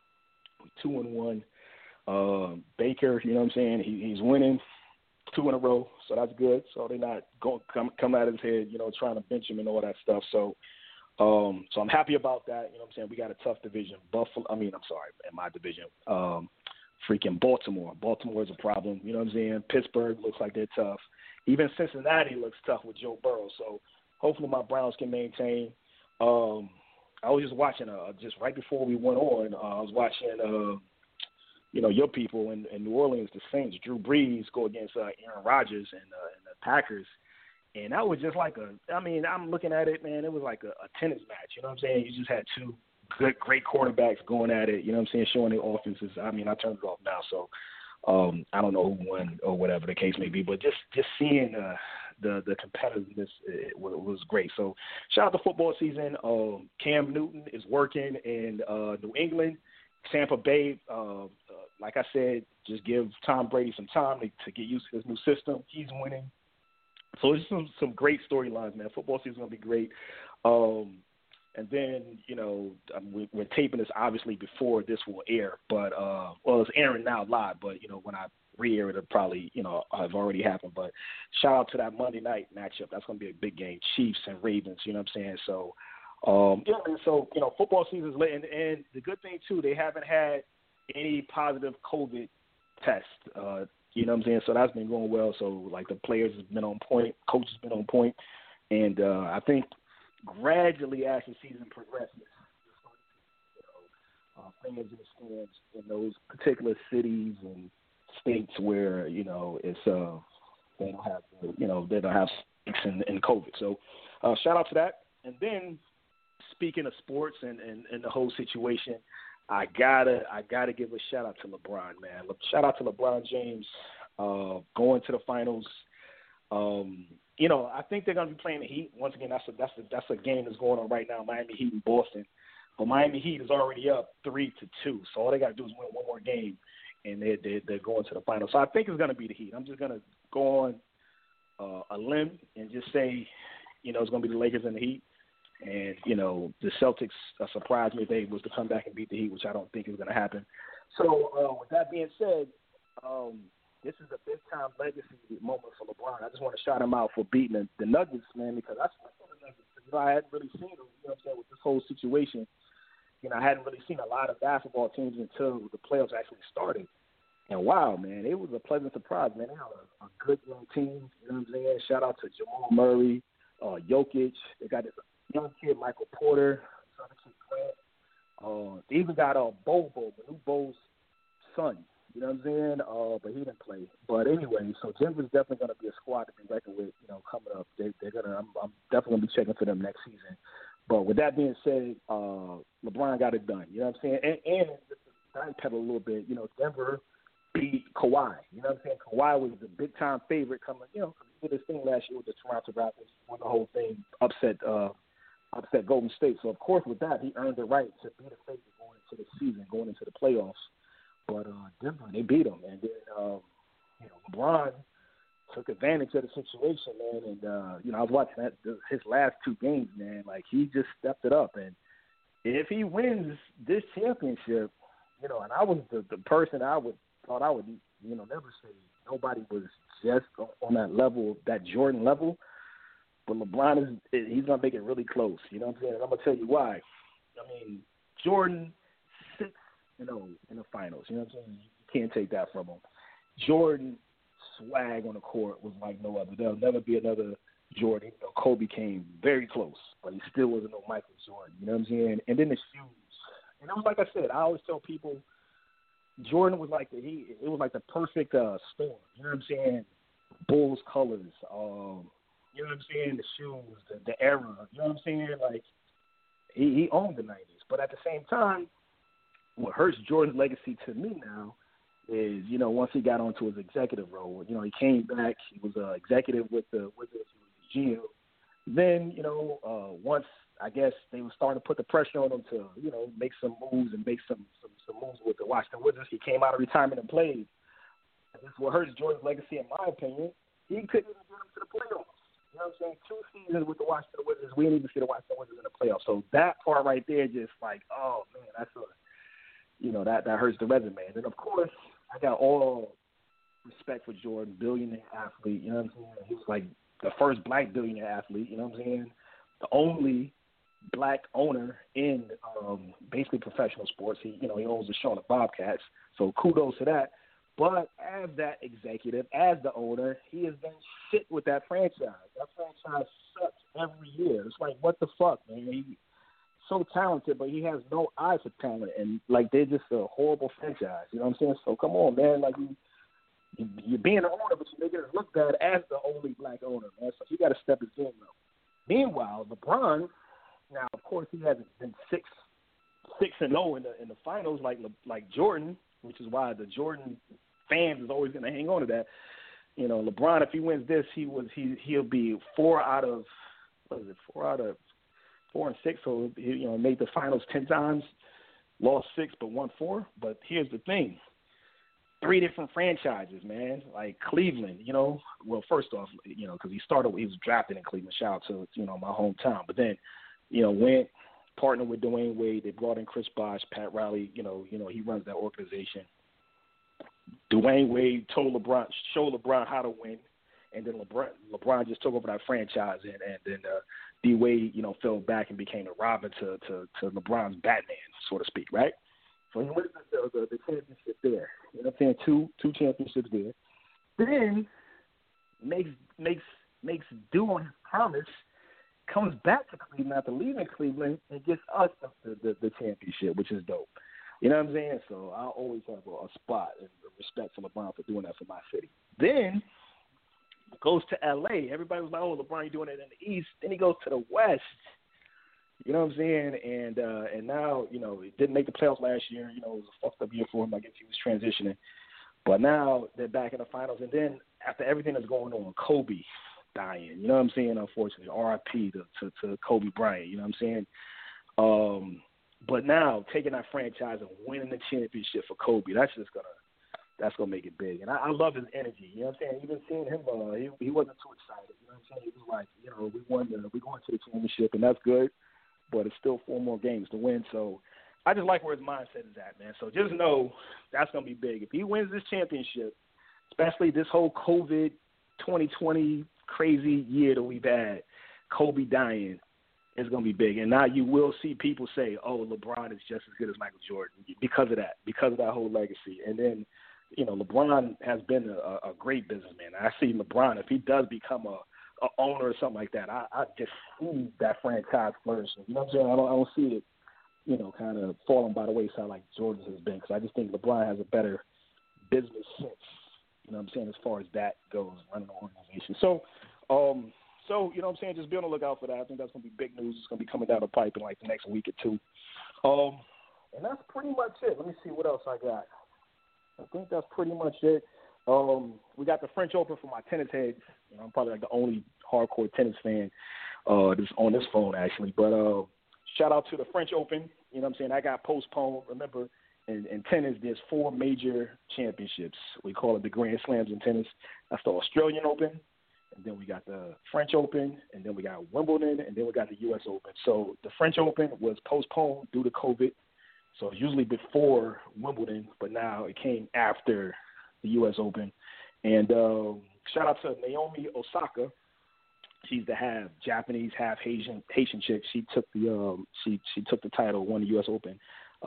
2-1. Baker, you know what I'm saying? He's winning 2 in a row, so that's good. So they're not going come out of his head, trying to bench him and all that stuff. So I'm happy about that. You know what I'm saying? We got a tough division. In my division. Freaking Baltimore. Baltimore is a problem. You know what I'm saying? Pittsburgh looks like they're tough. Even Cincinnati looks tough with Joe Burrow. So hopefully my Browns can maintain. I was just watching, just right before we went on, I was watching, your people in New Orleans, the Saints, Drew Brees go against Aaron Rodgers and the Packers. And that was just like I'm looking at it, man, it was like a tennis match. You know what I'm saying? You just had two great quarterbacks going at it, you know what I'm saying, showing their offenses. I turned it off now, so I don't know who won or whatever the case may be, but just seeing the competitiveness was great. So shout out to football season. Cam Newton is working in New England. Tampa Bay, like I said, just give Tom Brady some time to get used to his new system. He's winning. So it's some great storylines, man. Football season is going to be great. And then, we're taping this obviously before this will air, but, it's airing now live, but, when I re-air it, it'll probably, have already happened. But shout out to that Monday night matchup. That's going to be a big game, Chiefs and Ravens, you know what I'm saying? So, football season's lit. And the good thing, too, they haven't had any positive COVID tests, you know what I'm saying? So that's been going well. So, like, the players have been on point, coach has been on point. And I think gradually as the season progresses, fans in the stands in those particular cities and states where, it's they don't have stakes in COVID. So shout out to that. And then speaking of sports and the whole situation, I gotta give a shout out to LeBron, man. Shout out to LeBron James going to the finals. I think they're going to be playing the Heat. Once again, that's a game that's going on right now, Miami Heat and Boston. But Miami Heat is already up 3-2, so all they got to do is win one more game, and they're going to the finals. So I think it's going to be the Heat. I'm just going to go on a limb and just say, it's going to be the Lakers and the Heat. And, the Celtics surprised me if they was to come back and beat the Heat, which I don't think is going to happen. So with that being said, this is a big-time legacy moment for LeBron. I just want to shout him out for beating the Nuggets, man, because I saw the Nuggets. I hadn't really seen them, with this whole situation. I hadn't really seen a lot of basketball teams until the playoffs actually started. And, wow, man, it was a pleasant surprise, man. They have a good young team, you know what I'm saying? Shout out to Jamal Murray, Jokic. They got this young kid, Michael Porter, Grant. They even got Bobo, the new Bo's son. You know what I'm saying? But he didn't play. But anyway, so Denver's definitely going to be a squad to be reckoned with, coming up. They're going to. I'm definitely going to be checking for them next season. But with that being said, LeBron got it done. You know what I'm saying? And backpedal a little bit. Denver beat Kawhi. You know what I'm saying? Kawhi was the big time favorite coming. He did his thing last year with the Toronto Raptors, won the whole thing, upset Golden State. So of course with that he earned the right to be the favorite going into the season, going into the playoffs. But Denver, they beat him, and then LeBron took advantage of the situation, man. And I was watching his last two games, man. Like he just stepped it up, and if he wins this championship, and I was the person I thought I would never say nobody was just on that level, that Jordan level. But LeBron he's gonna make it really close. You know what I'm saying? And I'm gonna tell you why. I mean, Jordan 6-0 in the finals. You know what I'm saying? You can't take that from him. Jordan swag on the court was like no other. There'll never be another Jordan. Kobe came very close, but he still wasn't no Michael Jordan. You know what I'm saying? And then the shoes. And it was like I said, I always tell people Jordan was like it was like the perfect storm. You know what I'm saying? Bulls colors. You know what I'm saying? The shoes, the era. You know what I'm saying? Like he owned the 90s, but at the same time, what hurts Jordan's legacy to me now is, once he got onto his executive role, he came back, he was an executive with the Wizards, he was the GM. Then, once I guess they were starting to put the pressure on him to, make some moves and make some moves with the Washington Wizards, he came out of retirement and played. And this is what hurts Jordan's legacy, in my opinion. He couldn't even get him to the playoffs. You know what I'm saying? 2 seasons with the Washington Wizards, we didn't even see the Washington Wizards in the playoffs. So that part right there, just like, oh man, that's that hurts the resume. And then of course, I got all respect for Jordan, billionaire athlete. You know what I'm saying? He was like the first black billionaire athlete. You know what I'm saying? The only black owner in basically professional sports. He owns the Charlotte Bobcats. So kudos to that. But as that executive, as the owner, he has done shit with that franchise. That franchise sucks every year. It's like, what the fuck, man? He's so talented, but he has no eye for talent. And, like, they're just a horrible franchise. You know what I'm saying? So, come on, man. Like, you're being an owner, but you're making it look bad as the only black owner, man. So you got to step his game up. Meanwhile, LeBron, now, of course, he hasn't been 6-0 in the finals like Jordan, which is why the Jordan fans is always going to hang on to that. LeBron, if he wins this, he'll be 4 out of 4 and 6. So he made the finals 10 times, lost 6 but won 4. But here's the thing: 3 different franchises, man. Like Cleveland, Well, first off, because he was drafted in Cleveland. Shout out to my hometown. But then, went partnered with Dwayne Wade. They brought in Chris Bosh, Pat Riley. He runs that organization. Dwayne Wade told LeBron, showed LeBron how to win, and then LeBron just took over that franchise, and then D Wade, fell back and became a Robin to LeBron's Batman, so to speak, right? So he wins the championship there. You know what I'm saying? Two championships there. Then makes due on his promise, comes back to Cleveland after leaving Cleveland and gets us the championship, which is dope. You know what I'm saying? So I'll always have a spot and respect for LeBron for doing that for my city. Then goes to L.A. Everybody was like, oh, LeBron, you're doing it in the East. Then he goes to the West. You know what I'm saying? And now, he didn't make the playoffs last year. It was a fucked up year for him. I guess he was transitioning. But now they're back in the finals. And then after everything that's going on, Kobe dying. You know what I'm saying? Unfortunately, R.I.P. to Kobe Bryant. You know what I'm saying? But now taking that franchise and winning the championship for Kobe, that's gonna make it big. And I love his energy. You know what I'm saying? Even seeing him, he wasn't too excited. You know what I'm saying? He was like, we're going to the championship, and that's good. But it's still 4 more games to win. So I just like where his mindset is at, man. So just know that's gonna be big. If he wins this championship, especially this whole COVID 2020 crazy year that we've had, Kobe dying, is going to be big. And now you will see people say, oh, LeBron is just as good as Michael Jordan because of that whole legacy. And then, LeBron has been a great businessman. I see LeBron, if he does become a owner or something like that, I just see that franchise flourishing. You know what I'm saying? I don't see it, kind of falling by the wayside like Jordan has been, because I just think LeBron has a better business sense. You know what I'm saying, as far as that goes, running an organization. So, you know what I'm saying, just be on the lookout for that. I think that's going to be big news. It's going to be coming down the pipe in like the next week or two. And that's pretty much it. Let me see what else I got. I think that's pretty much it. We got the French Open for my tennis heads. You know, I'm probably like the only hardcore tennis fan that's on this phone, actually. But shout out to the French Open. You know what I'm saying? That got postponed. Remember, in tennis, there's 4 major championships. We call it the Grand Slams in tennis. That's the Australian Open, and then we got the French Open, and then we got Wimbledon, and then we got the U.S. Open. So the French Open was postponed due to COVID. So it's usually before Wimbledon, but now it came after the U.S. Open. And shout out to Naomi Osaka. She's the half Japanese, half Haitian chick. She took the she took the title, won the U.S. Open,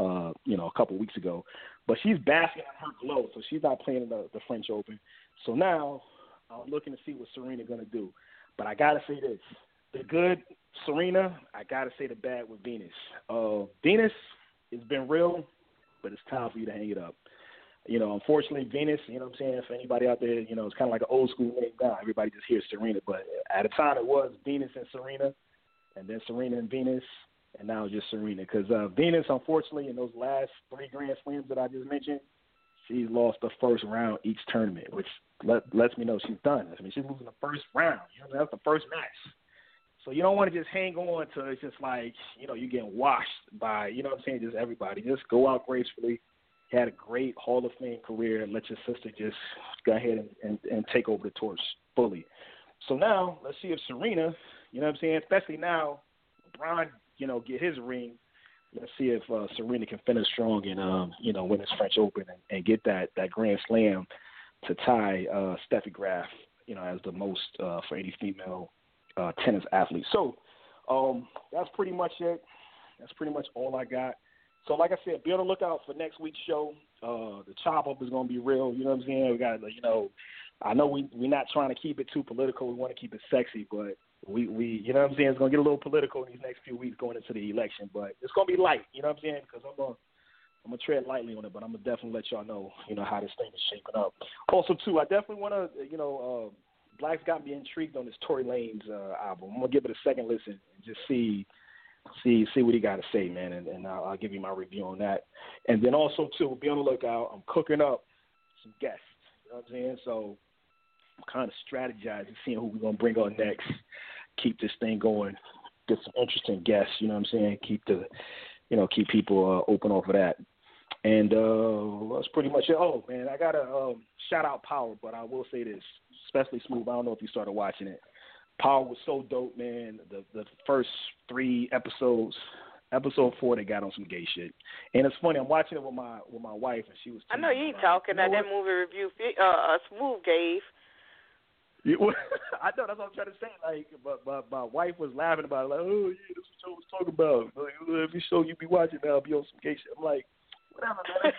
a couple weeks ago. But she's basking in her glow, so she's not playing in the French Open. So now I'm looking to see what Serena gonna do. But I gotta say this: the good Serena, I gotta say the bad with Venus. Venus, it's been real, but it's time for you to hang it up. You know, unfortunately, Venus, you know what I'm saying, for anybody out there, you know, it's kind of like an old school name now. Everybody just hears Serena. But at the time, it was Venus and Serena, and then Serena and Venus, and now it's just Serena. Because Venus, unfortunately, in those last 3 Grand Slams that I just mentioned, she's lost the first round each tournament, which lets me know she's done. I mean, she's losing the first round. You know, that's the first match. So you don't want to just hang on to it's just like, you know, you're getting washed by, you know what I'm saying, just everybody. Just go out gracefully. Had a great Hall of Fame career. Let your sister just go ahead and take over the torch fully. So now let's see if Serena, you know what I'm saying, especially now LeBron, you know, get his ring. Let's see if Serena can finish strong and, win this French Open and get that Grand Slam to tie Steffi Graf, you know, as the most for any female tennis athlete. So that's pretty much it. That's pretty much all I got. So like I said, be on the lookout for next week's show. The chop up is going to be real. You know what I'm saying? We got, you know, I know we're not trying to keep it too political. We want to keep it sexy, but we you know what I'm saying? It's going to get a little political in these next few weeks going into the election, but it's going to be light. You know what I'm saying? Because I'm going to tread lightly on it, but I'm going to definitely let y'all know, you know, how this thing is shaping up. Also, too, I definitely want to, you know, Black's got me intrigued on this Tory Lanez album. I'm going to give it a second listen and just see what he got to say, man, and I'll give you my review on that. And then also, too, be on the lookout. I'm cooking up some guests, you know what I'm saying? So I'm kind of strategizing, seeing who we're going to bring on next, keep this thing going, get some interesting guests, you know what I'm saying? Keep people open off of that. And that's pretty much it. Oh, man, I got to shout out Power, but I will say this, especially Smooth. I don't know if you started watching it. Power was so dope, man. The first 3 episodes, episode 4, they got on some gay shit. And it's funny, I'm watching it with my wife, and she was. I know you ain't talking about that movie review. Smooth gave. I know, that's what I'm trying to say. Like, but my wife was laughing about it. Like, oh yeah, this is what I was talking about. Like, every show you be watching now, be on some gay shit. I'm like, whatever, man.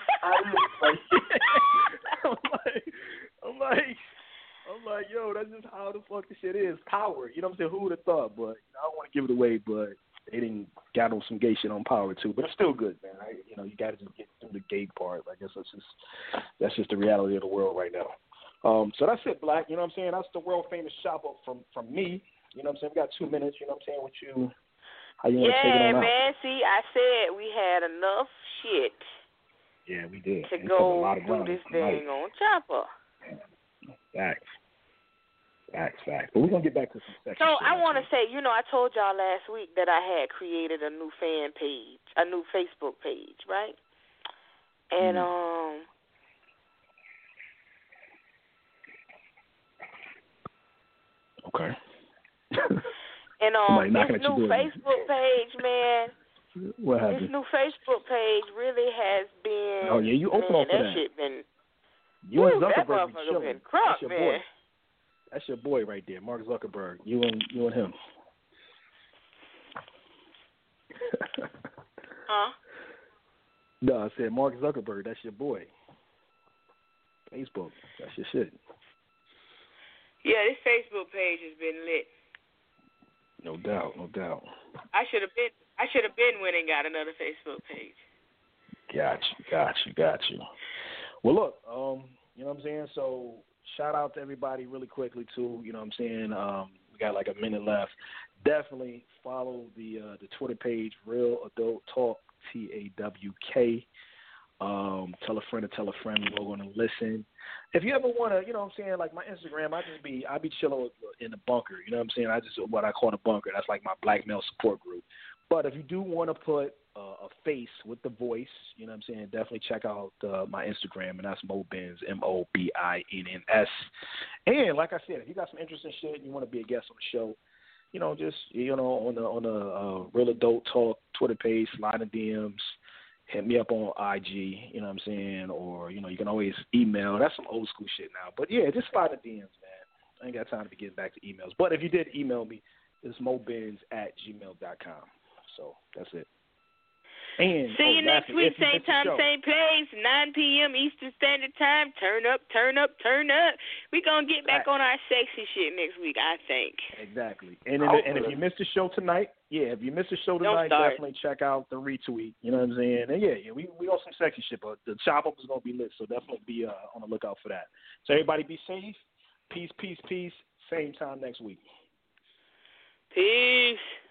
I'm like, yo, that's just how the fuck this shit is. Power, you know what I'm saying? Who would have thought? But I don't want to give it away, but they didn't got on some gay shit on Power too. But it's still good, man. You got to just get through the gay part. I guess that's just the reality of the world right now. So that's it, Black. You know what I'm saying? That's the world famous shop up from me. You know what I'm saying? We got 2 minutes. You know what I'm saying? With you, how you want to take it on out? Yeah, man. See, I said we had enough shit. Yeah, we did. To go do this thing on Chopper. Facts. But we're going to get back to some section. So I want to say, you know, I told y'all last week that I had created a new fan page, a new Facebook page, right? And, Okay. And this new Facebook page, man. What happened? This new Facebook page really has been. Oh yeah, you open up for that. Shit been. You and Zuckerberg been crunk, That's your man. boy. That's your boy right there, Mark Zuckerberg. You and him. Huh? No, I said Mark Zuckerberg. That's your boy. Facebook. That's your shit. Yeah, this Facebook page has been lit. No doubt. I should have been when and got another Facebook page. Got you. Well, look, you know what I'm saying? So shout out to everybody really quickly, too. You know what I'm saying? We got like a minute left. Definitely follow the Twitter page, Real Adult Talk, TAWK. Tell a friend to tell a friend we're going to listen. If you ever want to, you know what I'm saying, like my Instagram, I be chilling in the bunker. You know what I'm saying? I just what I call the bunker. That's like my black male support group. But if you do want to put a face with the voice, you know what I'm saying, definitely check out my Instagram, and that's Mobins, MOBINNS. And like I said, if you got some interesting shit and you want to be a guest on the show, you know, just on the Real Adult Talk Twitter page, slide in DMs. Hit me up on IG, you know what I'm saying, or, you know, you can always email. That's some old school shit now. But, yeah, just slide the DMs, man. I ain't got time to be getting back to emails. But if you did email me, it's mobins@gmail.com. So that's it. And, see you next week, same time, same place, 9 p.m. Eastern Standard Time. Turn up, turn up, turn up. We're going to get back on our sexy shit next week, I think. Exactly. And if you missed the show tonight, definitely check out the retweet. You know what I'm saying? And, we got some sexy shit, but the chop-up is going to be lit, so definitely be on the lookout for that. So everybody be safe. Peace, peace, peace. Same time next week. Peace.